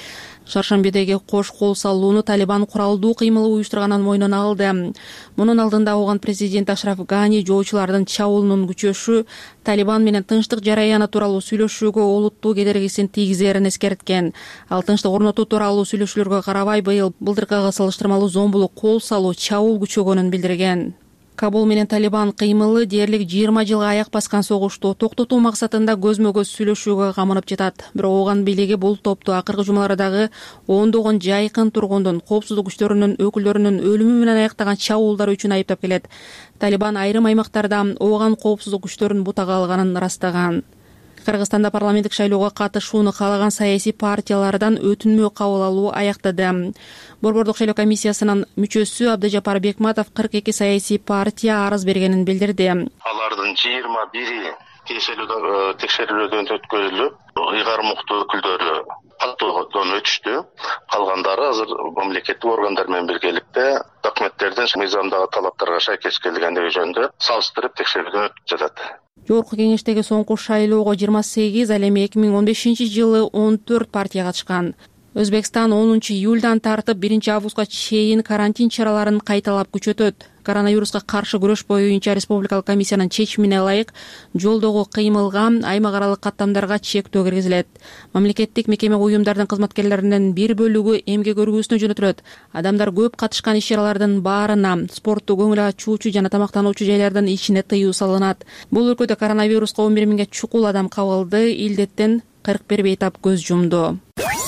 D: Шаршембидеги кош кол салууну Талибан куралдуу кыймыл уюштурганын мойнуна алды. Мунун алдында ауган президент Ашраф Гани жоочулардын чабуулунун күчөшү Талибан менен тынчтык жараяны тууралуу сүйлөшүүгө олуттуу кедергисин тийгизерин эскерткен. Ал тынчтык орнотуу тууралуу сүйлөшүүлөргө карабай быйыл былтыркыга салыштырмалуу зомбулук кол салуу чабуул күчөгөнүн билдирген. Кабул менен Талибан кыймылы дээрлик 20 жылга аяк баскан согушту токтотуу максатында көзмө көз сүйлөшүүгө камынып жатат. Бирок ооган бийлиги бул топту акыркы жумалардагы ондогон жайкын тургундун коопсуздук күчтөрүнүн өкүлдөрүнүн өлүмү менен аяктаган чабуулдар үчүн айыптап келет. Талибан айрым аймактарда ооган коопсуздук күчтөрүн бутага алганын ырастаган. Кыргызстанда парламенттик шайлоого катышууну каалаган саясий партиялардан өтүнмө кабыл алуу аяктады. Борбордук шайлоо комиссиясынын мүчөсү Абдыжапар Бекматов 42 саясий партия арыз бергенин билдирди.
I: Алардын 21 текшерүүлөрдөн өткөрүлүп, ыйгармуктуу өкүлдөрү каттоодон өтүштү. Калгандары азыр мамлекеттик органдар менен биргеликте документтердин мыйзамдагы талаптарга шайкес келгендиги жөнүндө салыштырып текшерүүдөн өтүп жатат.
D: Жогорку кеңештеги соңку шайлоого 28, ал эми 2015-жылы 14 партия катышкан. Өзбекстан 10 июлдан тартып 1 августка чейин карантин чараларын кайталап күчөтөт. Коронавируска каршы күрөш боюнча республикалык комиссиянын чечимине ылайык жолдогу кыймылга, аймак аралык каттамдарга чектөө киргизилет. Мамлекеттик мекеме уюмдардын кызматкерлеринин бир бөлүгү эмгек өргүүсүнө жөнөтүлөт. Адамдар көп катышкан иш-чаралардын баарына, спортту көңүл ачуучу жана тамактануучу жайлардын ичине тыюу салынат. Бул өлкөдө коронавируска 11 миңге чукул адам кабылды, илдеттен 41 бейтап көз жумду.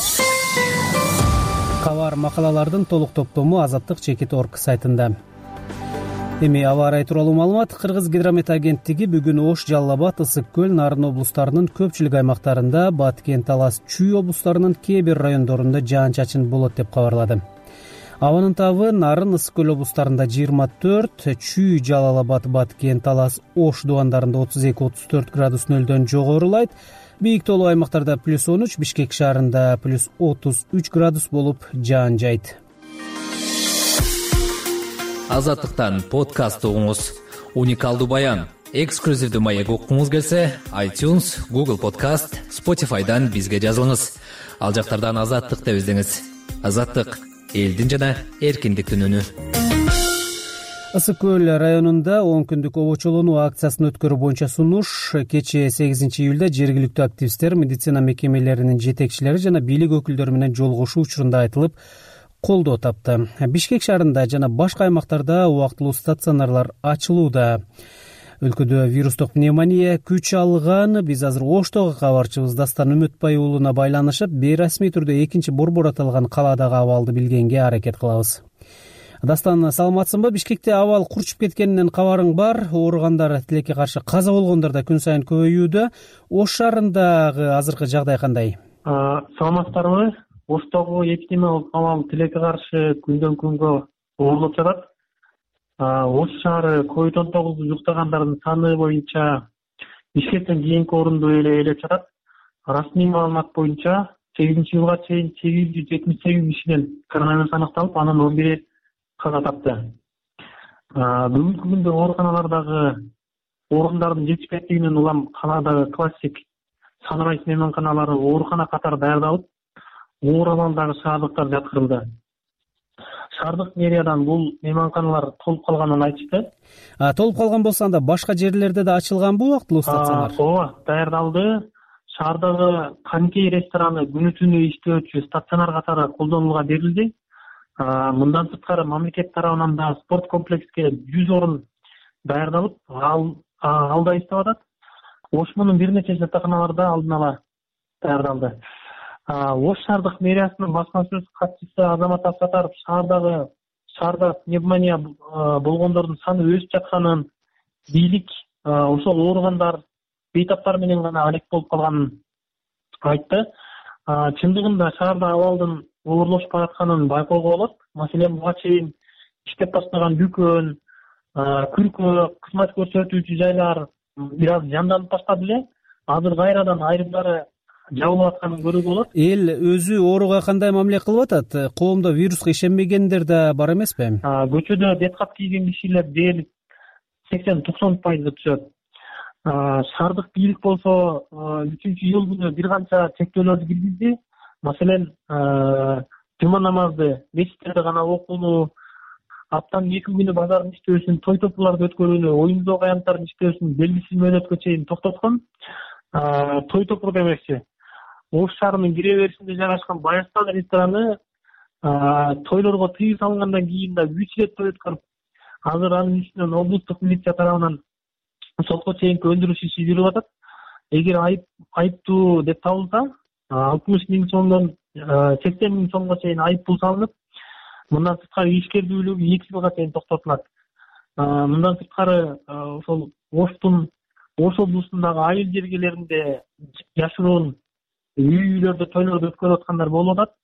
A: Кабар макалалардын толук топтому Азаттык.org сайтында. Эми аба ырайы тууралуу маалымат. Кыргыз гидромет агенттиги бүгүн Ош, Жалал Абад, Ысык көл, Нарын облустарынын көпчүлүк аймактарында, Баткен, Талас, Чүй облустарынын кээ бир райондорунда жаан-чачын болот деп кабарлады. Абанын табы Нарын, Ысык көл облустарында 24, Чүй, Жалал Абад, Баткен, Талас, Ош дубандарында 32-34 градус нөлдөн жогорулайт. Бийик тоолуу аймактарда +13, Бишкек шаарында +33 градус болуп жаан жайт.
S: Азаттыктан подкаст угуңуз. Уникалдуу баян, эксклюзивдүү маек окуңуз келсе, iTunes, Google Podcast, Spotify'дан бизге жазылыңыз. Ал жактардан Азаттык деп издеңиз. Азаттык — элдин жана эркиндиктин үнү.
A: Ысык көл районунда 10 күндүк обочолонуу акциясын өткөрүү боюнча сунуш кечээ 8 июлда жергиликтүү активисттер, медицина мекемелеринин жетекчилери жана бийлик өкүлдөрү менен жолугушуу учурунда айтылып, колдоо тапты. Бишкек шаарында жана башка аймактарда убактылуу стационарлар ачылууда. Өлкөдө вирустук пневмония күч алган. Биз азыр Оштогу кабарчыбыз Дастан Үмүтбай уулуна байланышып, бейрасмий түрдө экинчи борбор аталган калаадагы абалды билгенге аракет кылабыз. Дастан, саламатсыңбы? Бишкекте абал курчуп кеткенинен кабарың бар. Ооругандар, тилекке каршы каза болгондор да күн сайын көбөйүүдө. Ош шаарындагы азыркы жагдай кандай?
J: Саламатсыздарбы? Оштогу эпидемиялык абал тилекке каршы күндөн күнгө оорлоп жатат. Ош шаары COVID-19 жуктагандардын саны боюнча Бишкектен кийинки орунду ээлеп жатат. Расмий маалымат боюнча 8 жылга чейин 878 кишинен коронавирус аныкталып, анын 11 каза тапты. Бүгүнкү күндө ооруканалардагы орундардын жетишпейтигинен улам калаадагы классик Санрайз мейманканалары оорукана катары даярдалып, оор абалдагы шаардыктар жаткырылды. Шаардык мэриядан бул мейманканалар толуп калганын айтышты.
A: Толуп калган болсо анда башка жерлерде да ачылганбы убактылуу стационар?
J: Ооба, даярдалды. Шаардагы Канкей рестораны күнү түнү иштөөчү стационар катары колдонууга берилди. Мындан сырткары мамлекет тарабынан да спорт комплекске 100 орун даярдалып, алда иштеп атат. Ошмунун бир нече жатаканаларда алдын ала даярдалды. Ош шаардык мэриясынын басма сөз катчысы Азамат Асатаров шаарда пневмония болгондордун саны өсүп жатканын, бийлик ошол ооругандар бейтаптар менен гана алек болуп калганын айтты. Чындыгында шаарда абалдын оорлошуп баратканын байкоого болот. Маселен, буга чейин иштеп баштаган дүкөн, күркө, кызмат көрсөтүүчү жайлар бир аз жанданып баштады эле. Азыр кайрадан айрымдары жабылып атканын көрүүгө болот. Эл
A: өзү ооруга кандай мамиле кылып атат? Коомдо вируска ишенбегендер да бар эмеспи?
J: Көчөдө беткап кийген кишилер дээрлик 80-90% түшөт. Шаардык бийлик болсо 3 июль күнү бир канча чектөөлөрдү киргизди. Маселен, жума намазды мечиттерде гана окууну, аптанын 2 күнү базардын иштөөсүн, той топтууларды өткөрүүнү, оюн зоок аянттардын иштөөсүн белгисиз мөөнөткө чейин токтоткон. Той топуру демекчи. Ош шаарынын кире беришинде жайгашкан Баястан рестораны тойлорго тыюу салынгандан кийин да 3 рет той өткөрүп, азыр анын үстүнөн облустук милиция тарабынан сотко чейинки өндүрүш иши жүрүп атат. Эгер айыптуу деп табылса, 60 миң сомдон 80 миң сомго чейин айып пул салынып, мындан сырткары ишкердүүлүгү 2 жылга чейин токтотулат. Мындан сырткары ошол Ош облусундагы айыл жергелеринде жашыруун үйлөрдө тойлорду өткөрүп аткандар болуп атат.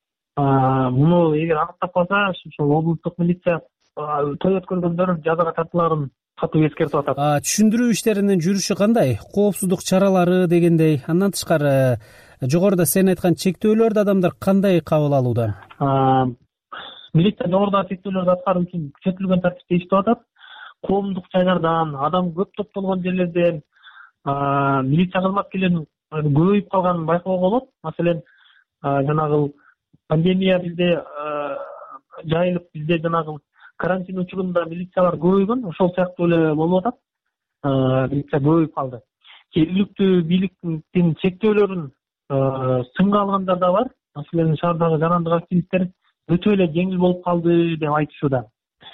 J: Муну эгер аныктап калса, ошол облустук милиция той өткөргөндөр жазага тартыларын катуу эскертип атат.
A: Түшүндүрүү иштеринин жүрүшү кандай? Коопсуздук чаралары дегендей, андан тышкары жогоруда сен айткан чектөөлөрдү адамдар кандай кабыл алууда?
J: Милиция жогорудагы чектөөлөрдү аткаруу үчүн күчөтүлгөн тартипте иштеп атат. Коомдук жайлардан, адам көп топтолгон жерлерден милиция кызматкерлеринин көбөйүп калганын байкоого болот. Маселен, жанагы пандемия бизде жайылып, бизде жанагы карантин учурунда милициялар көбөйгөн, ошол сыяктуу эле болуп атат. Милиция көбөйүп калды. Жергиликтүү бийликтин чектөөлөрүн сынга алгандар да бар. Маселен, шаардагы жарандык активисттер өтө эле жеңил болуп калды деп айтышууда.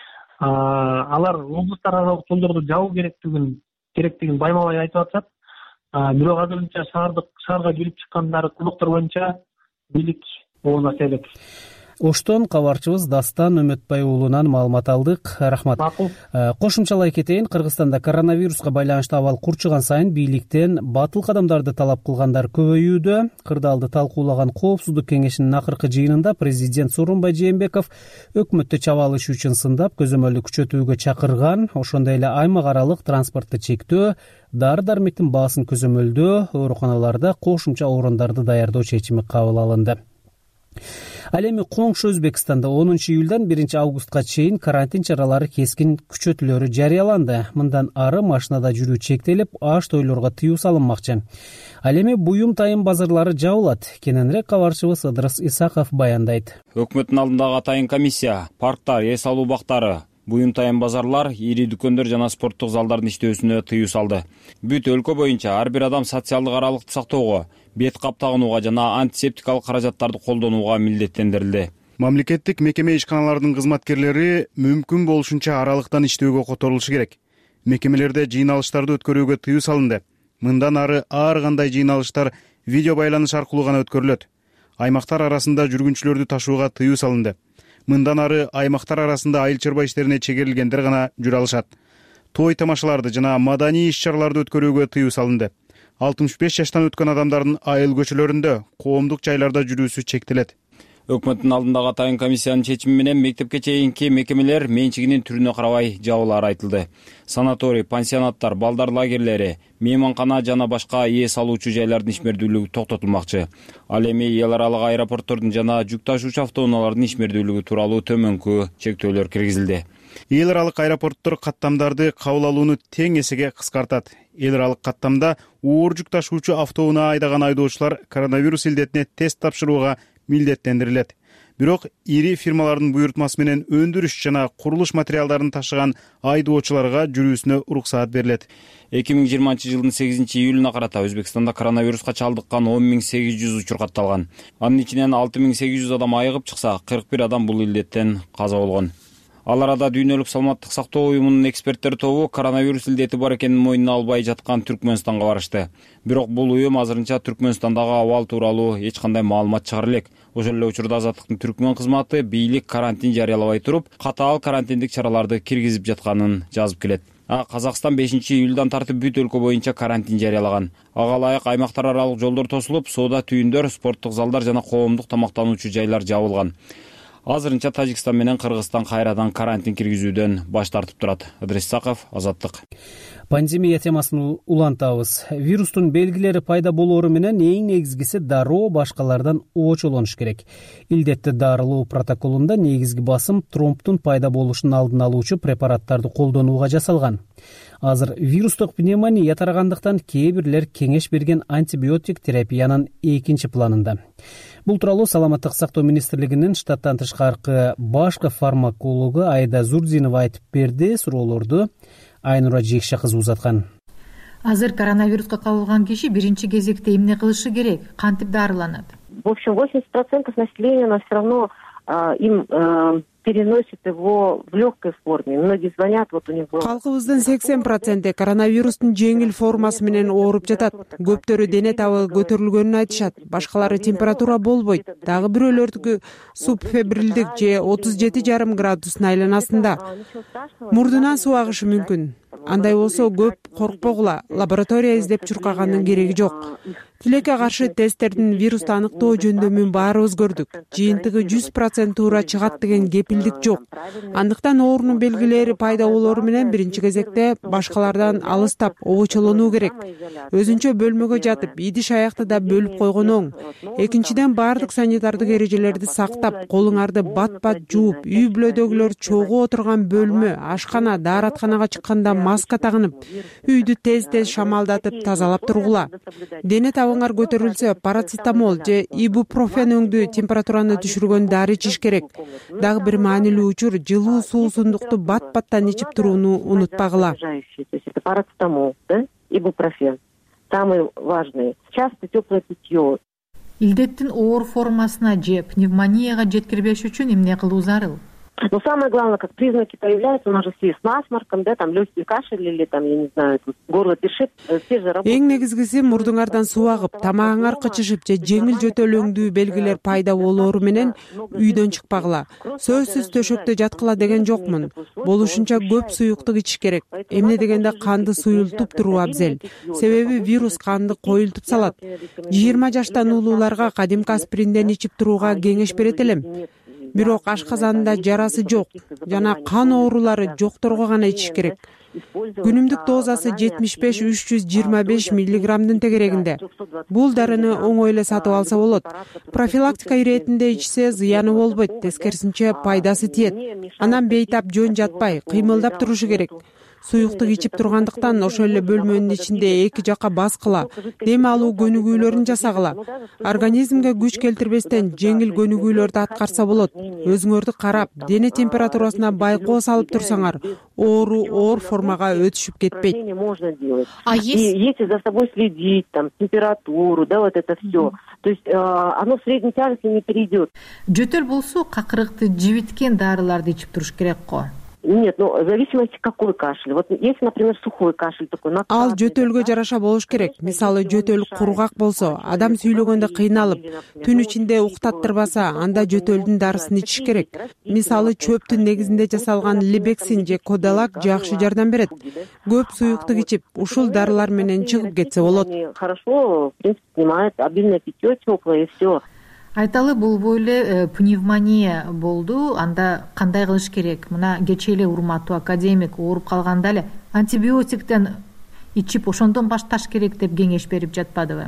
J: Алар облустар аралык жолдорду жабуу керектигин байма-бай айтып атышат. Бирок азырынча шаарга кирип чыккандар, кудуктар боюнча бийлик бул маселе.
A: Оштон кабарчыбыз Дастан Өмөтбай уулунан маалымат алдык. Рахмат. Кошумчалай кетейин, Кыргызстанда коронавируска байланыштуу абал курчуган сайын бийликтен батыл кадамдарды талап кылгандар көбөйүүдө. Кырдаалды талкуулаган Коопсуздук кеңешинин акыркы жыйынында президент Сооронбай Жээнбеков өкмөттү чабалыш үчүн сындап, көзөмөлдү күчөтүүгө чакырган. Ошондой эле аймак аралык транспортты чектөө, дары-дармектин баасын көзөмөлдөө, ооруканаларда кошумча орундарды даярдоо чечими кабыл алынды. Ал эми коңшу Өзбекстанда 10 июлдан 1 августка чейин карантин чаралары кескин күчөтүлөрү жарыяланды. Мындан ары машинада жүрүү чектелип, аш тойлорго тыюу салынмакчы. Ал эми буюм тайын базарлары жабылат. Кененирээк кабарчыбыз Ыдырыс Исаков баяндайт.
B: Өкмөттүн алдындагы атайын комиссия, парктар, эс алуу бактары, буюм тайын базарлар, ири дүкөндөр жана спорттук залдардын иштөөсүнө тыюу салды. Бүт өлкө боюнча ар бир адам социалдык аралыкты сактоого, бет кап тагынууга жана антисептикалык каражаттарды колдонууга милдеттендирилди.
H: Мамлекеттик мекеме ишканаларынын кызматкерлери мүмкүн болушунча аралыктан иштөөгө которулушу керек. Мекемелерде жыйналыштарды өткөрүүгө тыюу салынды. Мындан ары ар кандай жыйналыштар видео байланыш аркылуу гана өткөрүлөт. Аймактар арасында жүргүнчүлөрдү ташууга тыюу салынды. Мындан ары аймактар арасында айыл чарба иштерине чегерилгендер гана жүрө алышат. Той тамашаларды жана маданий иш-чараларды өткөрүүгө тыюу салынды. 65 жаштан өткөн адамдардын айыл көчөлөрүндө, коомдук жайларда жүрүүсү чектелет.
B: Өкмөттүн алдындагы атайын комиссиянын чечими менен мектепке чейинки мекемелер менчигинин түрүнө карабай жабылары айтылды. Санаторий, пансионаттар, балдар лагерлери, мейманкана жана башка эс алуучу жайлардын ишмердүүлүгү токтотулмакчы. Ал эми эл аралык аэропорттордун жана жүк ташуучу автоунаалардын ишмердүүлүгү тууралуу төмөнкү чектөөлөр киргизилди.
H: Эл аралык аэропорттор каттамдарды кабыл алууну тең эсеге кыскартат. Эл аралык каттамда оор жүк ташуучу автоунаа айдаган айдоочулар коронавирус илдетине тест тапшырууга милдеттендирилет. Бирок ири фирмалардын буйртмасы менен өндүрүш жана курулуш материалдарын ташыган айдоочуларга жүрүүсүнө уруксаат берилет.
B: 2020-жылдын 8 июлуна карата Өзбекстанда коронавируска чалдыккан 10.800 учур катталган. Анын ичинен 6.800 адам айыгып чыкса, 41 адам бул илдеттен каза болгон. Ал арада Дүйнөлүк саламаттык сактоо уюмунун эксперттер тобу коронавирус илдети бар экенин мойнуна албай жаткан Түркмөнстанга барышты. Бирок бул уюм азырынча Түркмөнстандагы абал тууралуу эч кандай маалымат чыгара элек. Ошол эле учурда Азаттыктын Түркмөн кызматы бийлик карантин жарыялабай туруп, катаал карантиндик чараларды киргизип жатканын жазып келет. Казакстан 5 июлдан тартып бүт өлкө боюнча карантин жарыялаган. Ага ылайык аймактар аралык жолдор тосулуп, соода түйүндөр, спорттук залдар жана коомдук тамактануучу жайлар жабылган. Азырынча Тажикстан менен Кыргызстан кайрадан карантин киргизүүдөн баш тартып турат. Ыдырыс Исаков, Азаттык.
A: Пандемия темасын улантабыз. Вирустун белгилери пайда болоору менен эң негизгиси дароо башкалардан очолонуш керек. Илдетти дарылоо протоколунда негизги басым тромбтун пайда болушунун алдын алуучу препараттарды колдонууга жасалган. Азыр вирустук пневмония тарагандыктан кээ бирлер кеңеш берген антибиотик терапиянын экинчи планында. Бул тууралуу Саламаттык сактоо министрлигинин штаттан тышкаркы башкы фармакологу Айда Зурдинова айтып берди. Суроолорду Айнура Жекше кызы узаткан.
K: Азыр коронавируска кабылган киши биринчи кезекте эмне кылышы керек, кантип дарыланат?
M: В общем, 80% населения, но все равно им переносит его в легкой форме. Многие звонят, вот у него.
N: Калкыбыздын 80% коронавирустун жеңил формасы менен ооруп жатат. Көптөрү дене табы көтөрүлгөнүн айтышат. Башкалары температура болбойт. Дагы бирөөлөрдүкү субфебрилдик же 37,5 градустун айланасында. Мурдунан суу агышы мүмкүн. Андай болсо көп коркпогула, лаборатория издеп чуркаганын кереги жок. Тилекке каршы тесттердин вирусту аныктоо жөндөмүн баарыбыз көрдүк. Жыйынтыгы 100% туура чыгат деген кепилдик жок. Андыктан оорунун белгилери пайда болору менен биринчи кезекте башкалардан алыстап обочолонуу керек. Өзүнчө бөлмөгө жатып, идиш аякты да бөлүп койгон оң. Экинчиден, баардык санитардык эрежелерди сактап, колуңарды бат-бат жууп, үй бүлөдөгүлөр чогуу отурган бөлмө, ашкана, дааратканага чыкканда маска тагынып, үйдү тез-тез шамалдатып тазалап тургула. Дене табыңар көтөрүлсө, парацетамол же ибупрофен өңдүү температураны түшүргөн дары ичиш керек. Дагы бир маанилүү учур, жылуу суусундукту бат-баттан ичип турууну унутпагыла.
M: Парацетамол, да, ибупрофен. Самый важный. Часто теплое питье.
K: Илдеттин оор формасына же пневмонияга жеткирбеш үчүн эмне кылуу зарыл?
M: Но самое главное, как признаки появляются, у нас же все с насморком, да, там легкий кашель или там, я не знаю, горло першит, все же работают.
N: Эң негизгиси мурдуңардан суу агып, тамагыңар кычышып же жеңил жөтөлөңдүү белгилер пайда болоору менен үйдөн чыкпагыла. Сөзсүз төшөктө жаткыла деген жокмун. Болушунча көп суюктук ичиш керек. Эмне дегенде канды суюлтуп туруу абзел. Себеби вирус канды коюлтуп салат. 20 жаштан улууларга кадимки аспиринден ичип турууга кеңеш берет элем. Бирок ашказанында жарасы жок жана кан оорулары жокторго гана ичиш керек. Күнүмдүк дозасы 75-325 миллиграммдын тегерегинде. Бул дарыны оңой эле сатып алса болот. Профилактика иретинде ичсе зыяны болбойт, тескерисинче пайдасы тиет. Анан бейтап жөн жатпай, кыймылдап турушу керек. Суюктук ичип тургандыктан ошол эле бөлмөнүн ичинде эки жака баскыла, дем алуу көнүгүүлөрүн жасагыла. Организмге күч келтирбестен жеңил көнүгүүлөрдү аткарса болот. Өзүңөрдү карап, дене температурасына байкоо салып турсаңар, оору оор формага өтүшүп кетпейт.
M: А если за собой следить, там, температуру, да, вот это все, то есть оно в средней тяжести не перейдет.
K: Жөтөл болсо какырыкты жибиткен дарыларды ичип туруш керек го.
M: Нет, ну, в зависимости какой кашель. Вот если, например, сухой кашель такой,
N: ал жөтөлгө жараша болуш керек. Мисалы, жөтөл кургак болсо, адам сүйлөгөндө кыйналып, түн ичинде уктаттырбаса, анда жөтөлдүн дарысын ичиш керек. Мисалы, чөптүн негизинде жасалган либексин же кодалак жакшы жардам берет. Көп суюктук ичип, ушул дарылар менен чыгып кетсе болот.
M: Хорошо, в принципе, снимает обильное питье теплое и все.
K: Айталы, болбой эле пневмония болду, анда кандай кылыш керек? Мына кечээ эле урматтуу академик ооруп калганда эле антибиотиктен ичип ошондон башташ керек деп кеңеш берип жатпадыбы?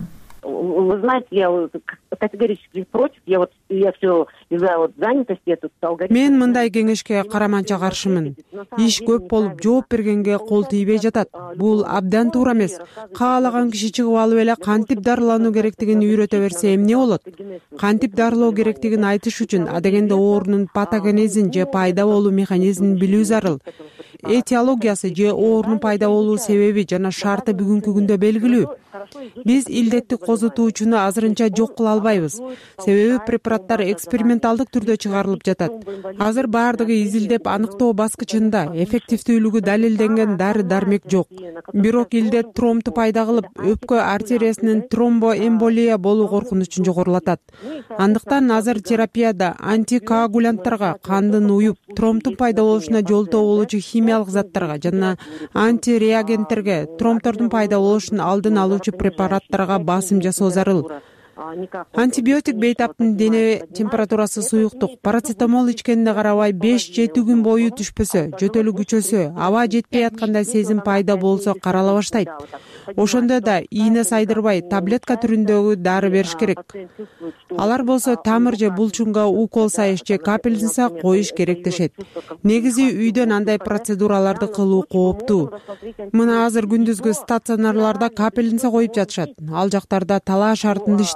M: Вы знаете, я категорически против, я все из-за занятости эту алгоритм.
N: Мен мындай кеңешке караманча каршымын. Иш көп болуп, жооп бергенге кол тийбей жатат. Бул абдан туура эмес. Каалаган киши чыгып алып эле кантип дарылануу керектигин үйрөтө берсе эмне болот? Кантип дарылоо керектигин айтыш үчүн адегенде оорунун патогенезин же пайда болуу механизмин билүү зарыл. Этиологиясы же оорунун пайда болуу себеби жана шарты бүгүнкү күндө белгилүү. Биз илдетти козутуучуну азырынча жок кыла албайбыз. Себеби препараттар эксперименталдык түрдө чыгарылып жатат. Азыр баардыгы изилдеп аныктоо баскычында, эффективдүүлүгү далилденген дары-дармек жок. Бирок илдет тромбду пайда кылып, өпкө артериясынын тромбоэмболия болуу коркунучун жогорулатат. Андыктан азыр терапияда антикоагулянттарга, кандын уюп, тромбдун пайда болушуна жолтоо болуучу химиялык заттарга жана антиреагенттерге, тромбдордун пайда болушун алдын алуучу препараттарга басым жасоо зарыл. Антибиотик бейтаптын дене температурасы суюктук, парацетамол ичкенине карабай 5-7 күн бою түшпөсө, жөтөлү күчөсө, аба жетпей аткандай сезим пайда болсо карала баштайт. Ошондо да ийне сайдырбай таблетка түрүндөгү дары бериш керек. Алар болсо тамыр же булчунга укол сайыш же капельница коюш керек дешет. Негизи үйдөн андай процедураларды кылуу кооптуу. Мына азыр күндүзгү стационарларда капельница коюп жатышат. Ал жактарда талаа шартында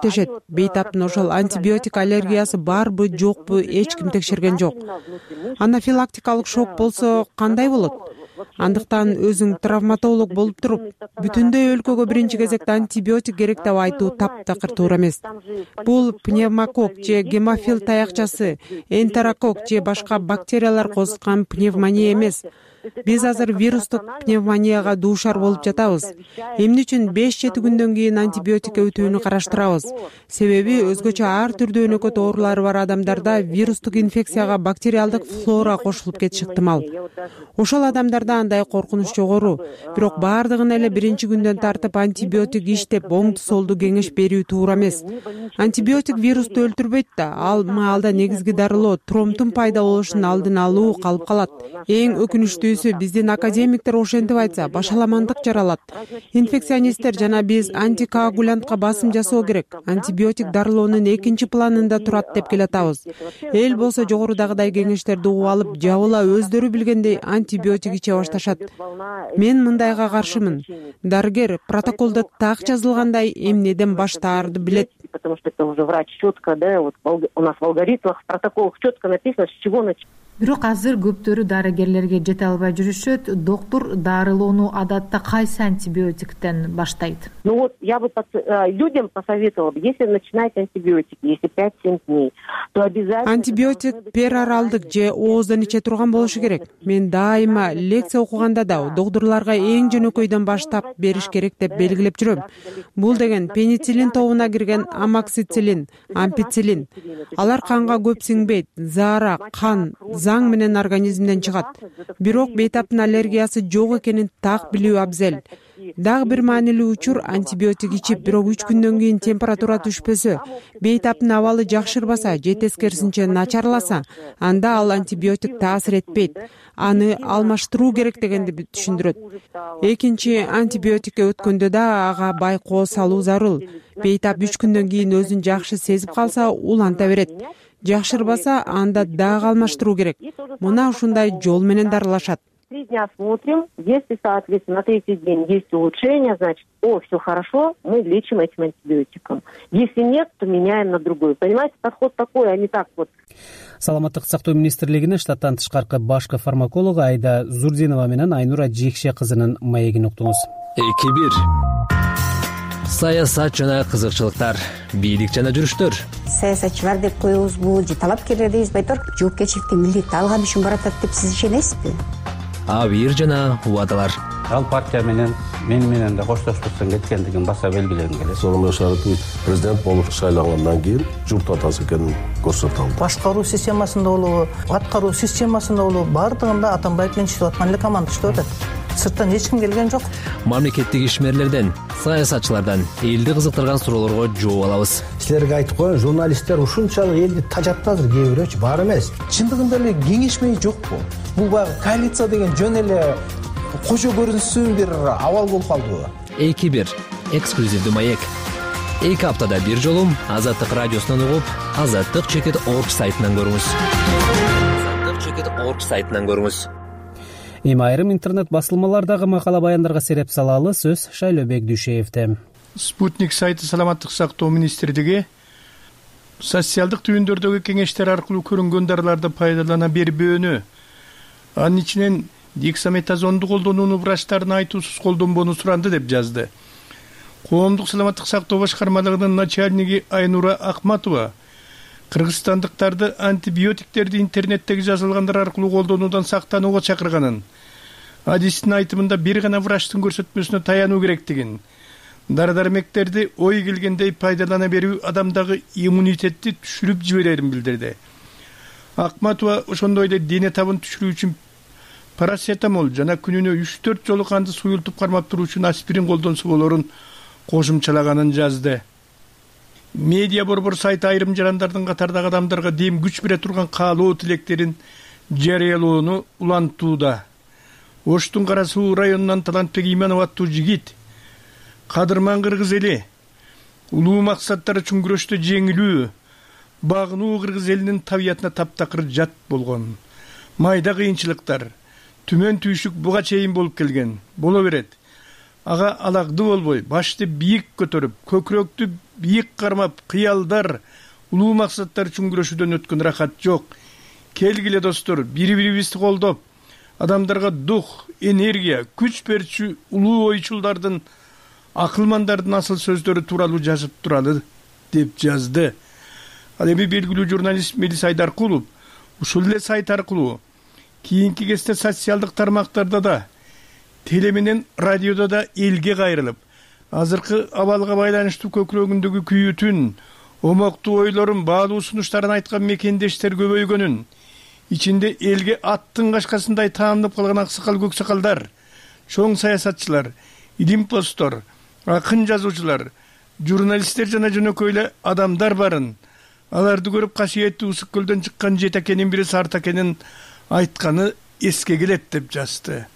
N: иштешет. Бейтаптын ошол антибиотик аллергиясы барбы, жокпу, эч ким текшерген жок. Анафилактикалык шок болсо кандай болот? Андыктан өзүң травматолог болуп туруп, бүтүндөй өлкөгө биринчи кезекте антибиотик керек деп айтуу таптакыр туура эмес. Бул пневмокок же гемофил таякчасы, энтерокок же башка бактериялар козуткан пневмония эмес. Биз азыр вирустук пневмонияга дуушар болуп жатабыз. Эмне үчүн 5-7 күндөн кийин антибиотикке өтүүнү караштырабыз? Себеби өзгөчө ар түрдүү өнөкөт оорулары бар адамдарда вирустук инфекцияга бактериалдык флора кошулуп кетиши ыктымал. Ошол адамдарда андай коркунуч жогору. Бирок баардыгын эле биринчи күндөн тартып антибиотик иштеп оңду солду кеңеш берүү туура эмес. Антибиотик вирусту өлтүрбөйт да, ал маалда негизги дарылоо тромбтун пайда болушунун алдын алуу калып калат. Эң өкүнүчтүүсү биздин академиктер ошентип айтса башаламандык жаралат. Инфекционисттер жана биз антикоагулянтка басым жасоо керек. Антибиотик дарылоонун экинчи планында турат деп келатабыз. Эл болсо жогорудагыдай кеңештерди угуп алып, жабыла өздөрү билгендей антибиотик иче башташат. Мен мындайга каршымын. Дарыгер протоколдо так жазылгандай эмнеден баштаарды билет.
M: Потому что это уже врач четко, да, вот у нас в алгоритмах, в протоколах четко написано, с чего начать.
K: Бирок азыр көптөрү дарыгерлерге жете албай жүрүшөт. Доктор дарылоону адатта кайсы антибиотиктен баштайт?
M: Ну вот я бы людям посоветовала, если начинать антибиотики, если 5-7 дней, то обязательно...
N: Антибиотик пероралдык же ооздон иче турган болушу керек. Мен дайыма лекция окуганда да доктурларга эң жөнөкөйдөн баштап бериш керек деп белгилеп жүрөм. Бул деген пенициллин тобуна кирген амоксициллин, ампициллин. Алар канга көп сиңбейт, заара, кан, заң менен организмден чыгат. Бирок бейтаптын аллергиясы жок экенин так билүү абзел. Дагы бир маанилүү учур антибиотик ичип, бирок 3 күндөн кийин температура түшпөсө, бейтаптын абалы жакшырбаса же тескерисинче начарласа, анда ал антибиотик таасир этпейт. Аны алмаштыруу керек дегенди түшүндүрөт. Экинчи, антибиотикке өткөндө да ага байкоо салуу зарыл. Бейтап 3 күндөн кийин өзүн жакшы сезип калса, уланта берет. Жакшырбаса, анда дагы алмаштыруу керек. Мына ушундай жол менен дарылашат.
M: 3 дня смотрим, если, соответственно, на 3-й день есть улучшение, значит, все хорошо, мы лечим этим антибиотиком. Если нет, то меняем на другой. Понимаете, подход такой, а не так вот.
A: Саламаттык сактоо министрлигинин штаттан тышкаркы башкы фармакологу Айда Зурдинова менен Айнура Жекше кызынын маегин уктуңуз.
S: 2-1. Саясат жана кызыкчылыктар, бийлик жана жүрүштөр.
L: Саясатчылар деп коебузбу, же талапкерлер дейбизби, айтор жоопкерчиликтин милдетти алган үчүн баратат деп сиз ишенесизби?
S: Абийир жана убадалар.
O: Ал партия менен мени менен да коштошпостон кеткендигин баса белгилегим келет.
P: Сооронбай Шарипович президент болуп шайлангандан кийин жумуш атасы экенин көрсөтө алды.
X: Башкаруу системасында болобу, аткаруу системасында болобу, баардыгында Атамбаев менен иштеп аткан эле команда иштеп атат. Сырттан эч ким келген жок.
S: Мамлекеттик ишмерлерден, саясатчылардан элди кызыктырган суроолорго жооп алабыз.
Y: Силерге айтып коеюн, журналисттер ушунчалык элди тажатты азыр кээ бирөөчү, бар эмес. Чындыгында эле кеңешмей жокпу? Бул баягы коалиция деген жөн эле кожо көрүнсүн бир абал болуп калдыбы?
S: 2-1 эксклюзивдүү маек. 2 аптада бир жолу Азаттык радиосунан угуп, azattik.org сайтынан көрүңүз. azattik.org сайтынан көрүңүз.
A: Эми айрым интернет басылмалардагы макала баяндарга сереп салалы, сөз Шайлообек Дүйшеевде.
Z: Спутник сайты саламаттык сактоо министрлиги социалдык түйүндөрдөгү кеңештер аркылуу көрүнгөн дарыларды пайдалана бербөөнү, анын ичинен дексаметазонду колдонууну врачтардын айтуусуз колдонбоону суранды деп жазды. Коомдук саламаттык сактоо башкармалыгынын начальниги Айнура Акматова кыргызстандыктарды антибиотиктерди интернеттеги жазылгандар аркылуу колдонуудан сактанууга чакырганын, адистин айтымында бир гана врачтын көрсөтмөсүнө таянуу керектигин, дары-дармектерди ой келгендей пайдалана берүү адамдагы иммунитетти түшүрүп жиберерин билдирди. Акматова ошондой эле дене табын түшүрүү үчүн парацетамол жана күнүнө 3-4 жолу канды суюлтуп кармап туруу үчүн аспирин колдонсо болорун кошумчалаганын жазды. Медиа борбор сайты айрым жарандардын катардагы адамдарга дем күч бере турган каалоо тилектерин жарыялоону улантууда. Оштун Кара Суу районунан Талантбек Иманов аттуу жигит кадырман кыргыз эли улуу максаттар үчүн күрөштө жеңилүү, багынуу кыргыз элинин табиятына таптакыр жат болгон. Майда кыйынчылыктар, түмөн түйшүк буга чейин болуп келген. Боло берет. ага алакдуу болбой, башты бийик көтөрүп, көкүрөктү бийик кармап, кыялдар, улуу максаттар үчүн күрөшүүдөн өткөн рахат жок. Келгиле достор, бири-бирибизди колдоп, адамдарга дух, энергия, күч берчү улуу ойчулдардын, акылмандардын асыл сөздөрү тууралуу жазып туралы деп жазды. Ал эми белгилүү журналист Мелис Айдаркулов ушул эле сайт аркылуу кийинки кезде социалдык тармактарда да, теле менен радиодо да элге кайрылып, азыркы абалга байланыштуу көкүрөгүндөгү күйүүтүн, омоктуу ойлорун, баалуу сунуштарын айткан мекендештер көбөйгөнүн, ичинде элге аттын кашкасындай таанып калган аксакал көксакалдар, чоң саясатчылар, илимпоздор, акын жазуучулар, журналисттер жана жөнөкөй эле адамдар барын. Аларды көрүп касиеттүү Ысык көлдөн чыккан жетекенин бири Сартакенин айтканы эске келет деп жазды.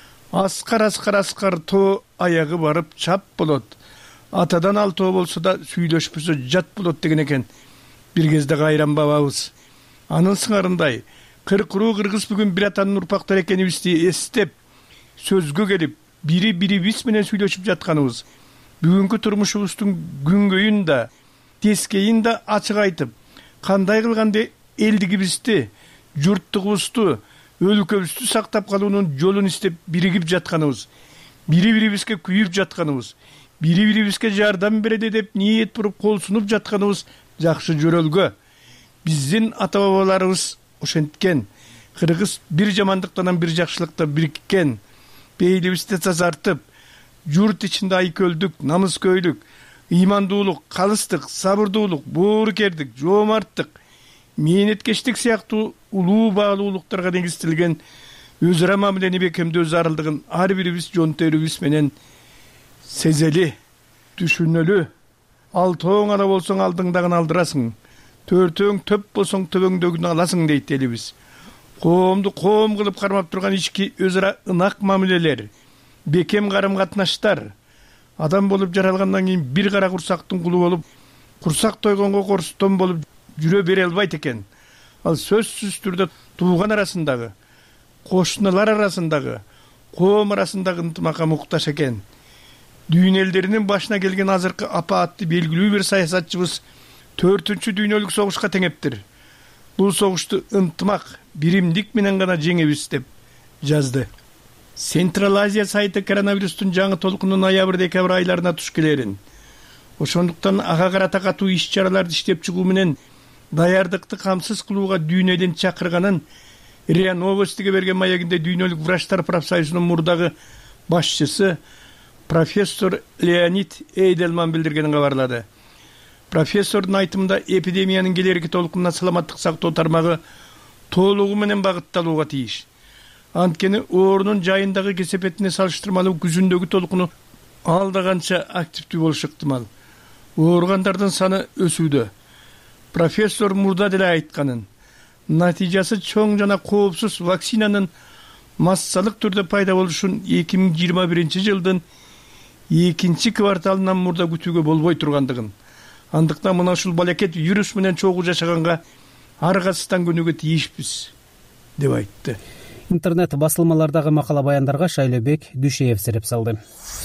Z: Аскар тоо аягы барып чап болот. Атадан ал тоо болсо да сүйлөшпөсө жат болот деген экен. Бир кезде кайран бабабыз. Анын сыңарындай кыркыруу кыргыз бүгүн бир атанын урпактары экенибизди эстеп, сөзгө келип, бири-бирибиз менен сүйлөшүп жатканыбыз, бүгүнкү турмушубуздун күнгөйүн да, тескейин да ачык айтып, кандай кылганда элдигибизди, журттугубузду, өлкөбүздү сактап калуунун жолун издеп биригип жатканыбыз, бири-бирибизге күйүп жатканыбыз, бири-бирибизге жардам берели деп ниет буруп кол сунуп жатканыбыз жакшы жөрөлгө. Биздин ата-бабаларыбыз ошенткен, кыргыз бир жамандыктан бир жакшылыкта бириккен, бейлибизди тазартып, журт ичинде айкөлдүк, намыскөйлүк, ыймандуулук, калыстык, сабырдуулук, боорукердик, жоомарттык, мээнеткечтик сыяктуу улуу баалуулуктарга негизделген өз ара мамилени бекемдөө зарылдыгын ар бирибиз жон терибиз менен сезели, түшүнөлү. Алтооң ала болсоң алдыңдагын алдырасың, төртөөң төп болсоң төбөңдөгүнү аласың дейт элибиз. Коомду коом кылып кармап турган ички өз ара ынак мамилелер, бекем карым катнаштар, адам болуп жаралгандан кийин бир кара курсактын кулу болуп, курсак тойгонго корстон болуп жүрө бере албайт экен. Ал сөзсүз түрдө тууган арасындагы, кошуналар арасындагы, коом арасындагы ынтымакка муктаж экен. Дүйнө элдеринин башына келген азыркы апаатты белгилүү бир саясатчыбыз 4-чү дүйнөлүк согушка теңептир. Бул согушту ынтымак, биримдик менен гана жеңебиз деп жазды. Централ Азия сайты коронавирустун жаңы толкуну ноябрь-декабрь айларына туш келерин, ошондуктан ага карата катуу иш-чараларды иштеп чыгуу менен даярдыкты камсыз кылууга дүйнө элин чакырганын РИА Новостиге берген маегинде дүйнөлүк врачтар профсоюзунун мурдагы башчысы профессор Леонид Эйделман билдиргенин кабарлады. Профессордун айтымында эпидемиянын келерки толкунуна саламаттык сактоо тармагы толугу менен багытталууга тийиш. Анткени оорунун жайындагы кесепетине салыштырмалуу күзүндөгү толкуну алдаганча активдүү болушу ыктымал. Ооругандардын саны өсүүдө. Профессор мурда деле айтканын, натыйжасы чоң жана коопсуз вакцинанын массалык түрдө пайда болушун 2021 жылдын 2 кварталынан мурда күтүүгө болбой тургандыгын, андыктан мына ушул балекет вирус менен чогуу жашаганга ар кайсыстан көнүүгө тийишпиз деп айтты.
A: Интернет басылмалардагы макала баяндарга Шайлебек Дүшеев сереп салды.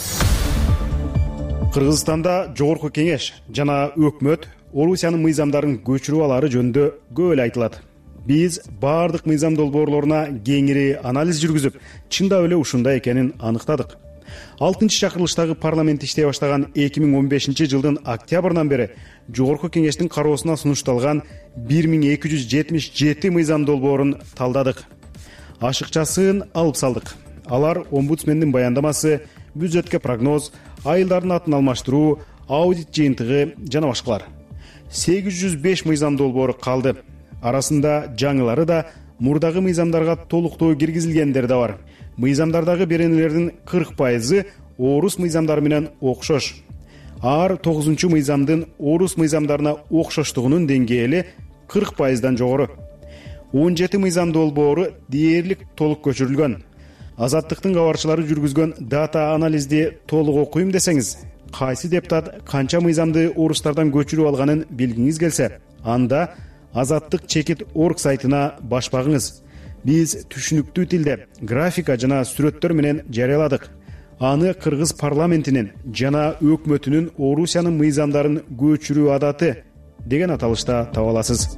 H: Кыргызстанда жогорку кеңеш жана өкмөт Орусиянын мыйзамдарын көчүрүп алары жөнүндө көп эле айтылат. Биз бардык мыйзам долбоорлоруна кеңири анализ жүргүзүп, чындап эле ушундай экенин аныктадык. 6-чакырылыштагы парламент иштей баштаган 2015 жылдын октябрынан бери жогорку кеңештин кароосуна сунушталган 1277 мыйзам долбоорун талдадык. Ашыкчасын алып салдык. Алар омбудсмендин баяндамасы, бюджетке прогноз, айылдардын атын алмаштыруу, аудит жыйынтыгы жана башкалар. 805 мыйзам долбоору калды. Арасында жаңылары да, мурдагы мыйзамдарга толуктоо киргизилгендери да бар. Мыйзамдардагы беренелердин 40% орус мыйзамдары менен окшош. Ар 9-чу мыйзамдын орус мыйзамдарына окшоштугунун деңгээли 40%дан жогору. 17 мыйзам долбоору дээрлик толук көчүрүлгөн. Азаттыктын кабарчылары жүргүзгөн дата анализди толук окуйм десеңиз, кайсы депутат канча мыйзамды орустардан көчүрүп алганын билгиңиз келсе, анда Азаттык чекит орг сайтына баш багыңыз. Биз түшүнүктүү тилде графика жана сүрөттөр менен жарыяладык. аны кыргыз парламентинин жана өкмөтүнүн Орусиянын мыйзамдарын көчүрүү адаты деген аталышта таба аласыз.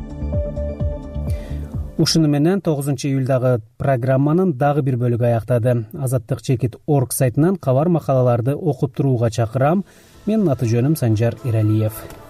A: Ушуну менен 9-июлдагы программанын дагы бир бөлүгү аяктады. Азаттык.org сайтынан кабар макалаларды окуп турууга чакырам. Менин аты жөнүм Санжар Эралиев.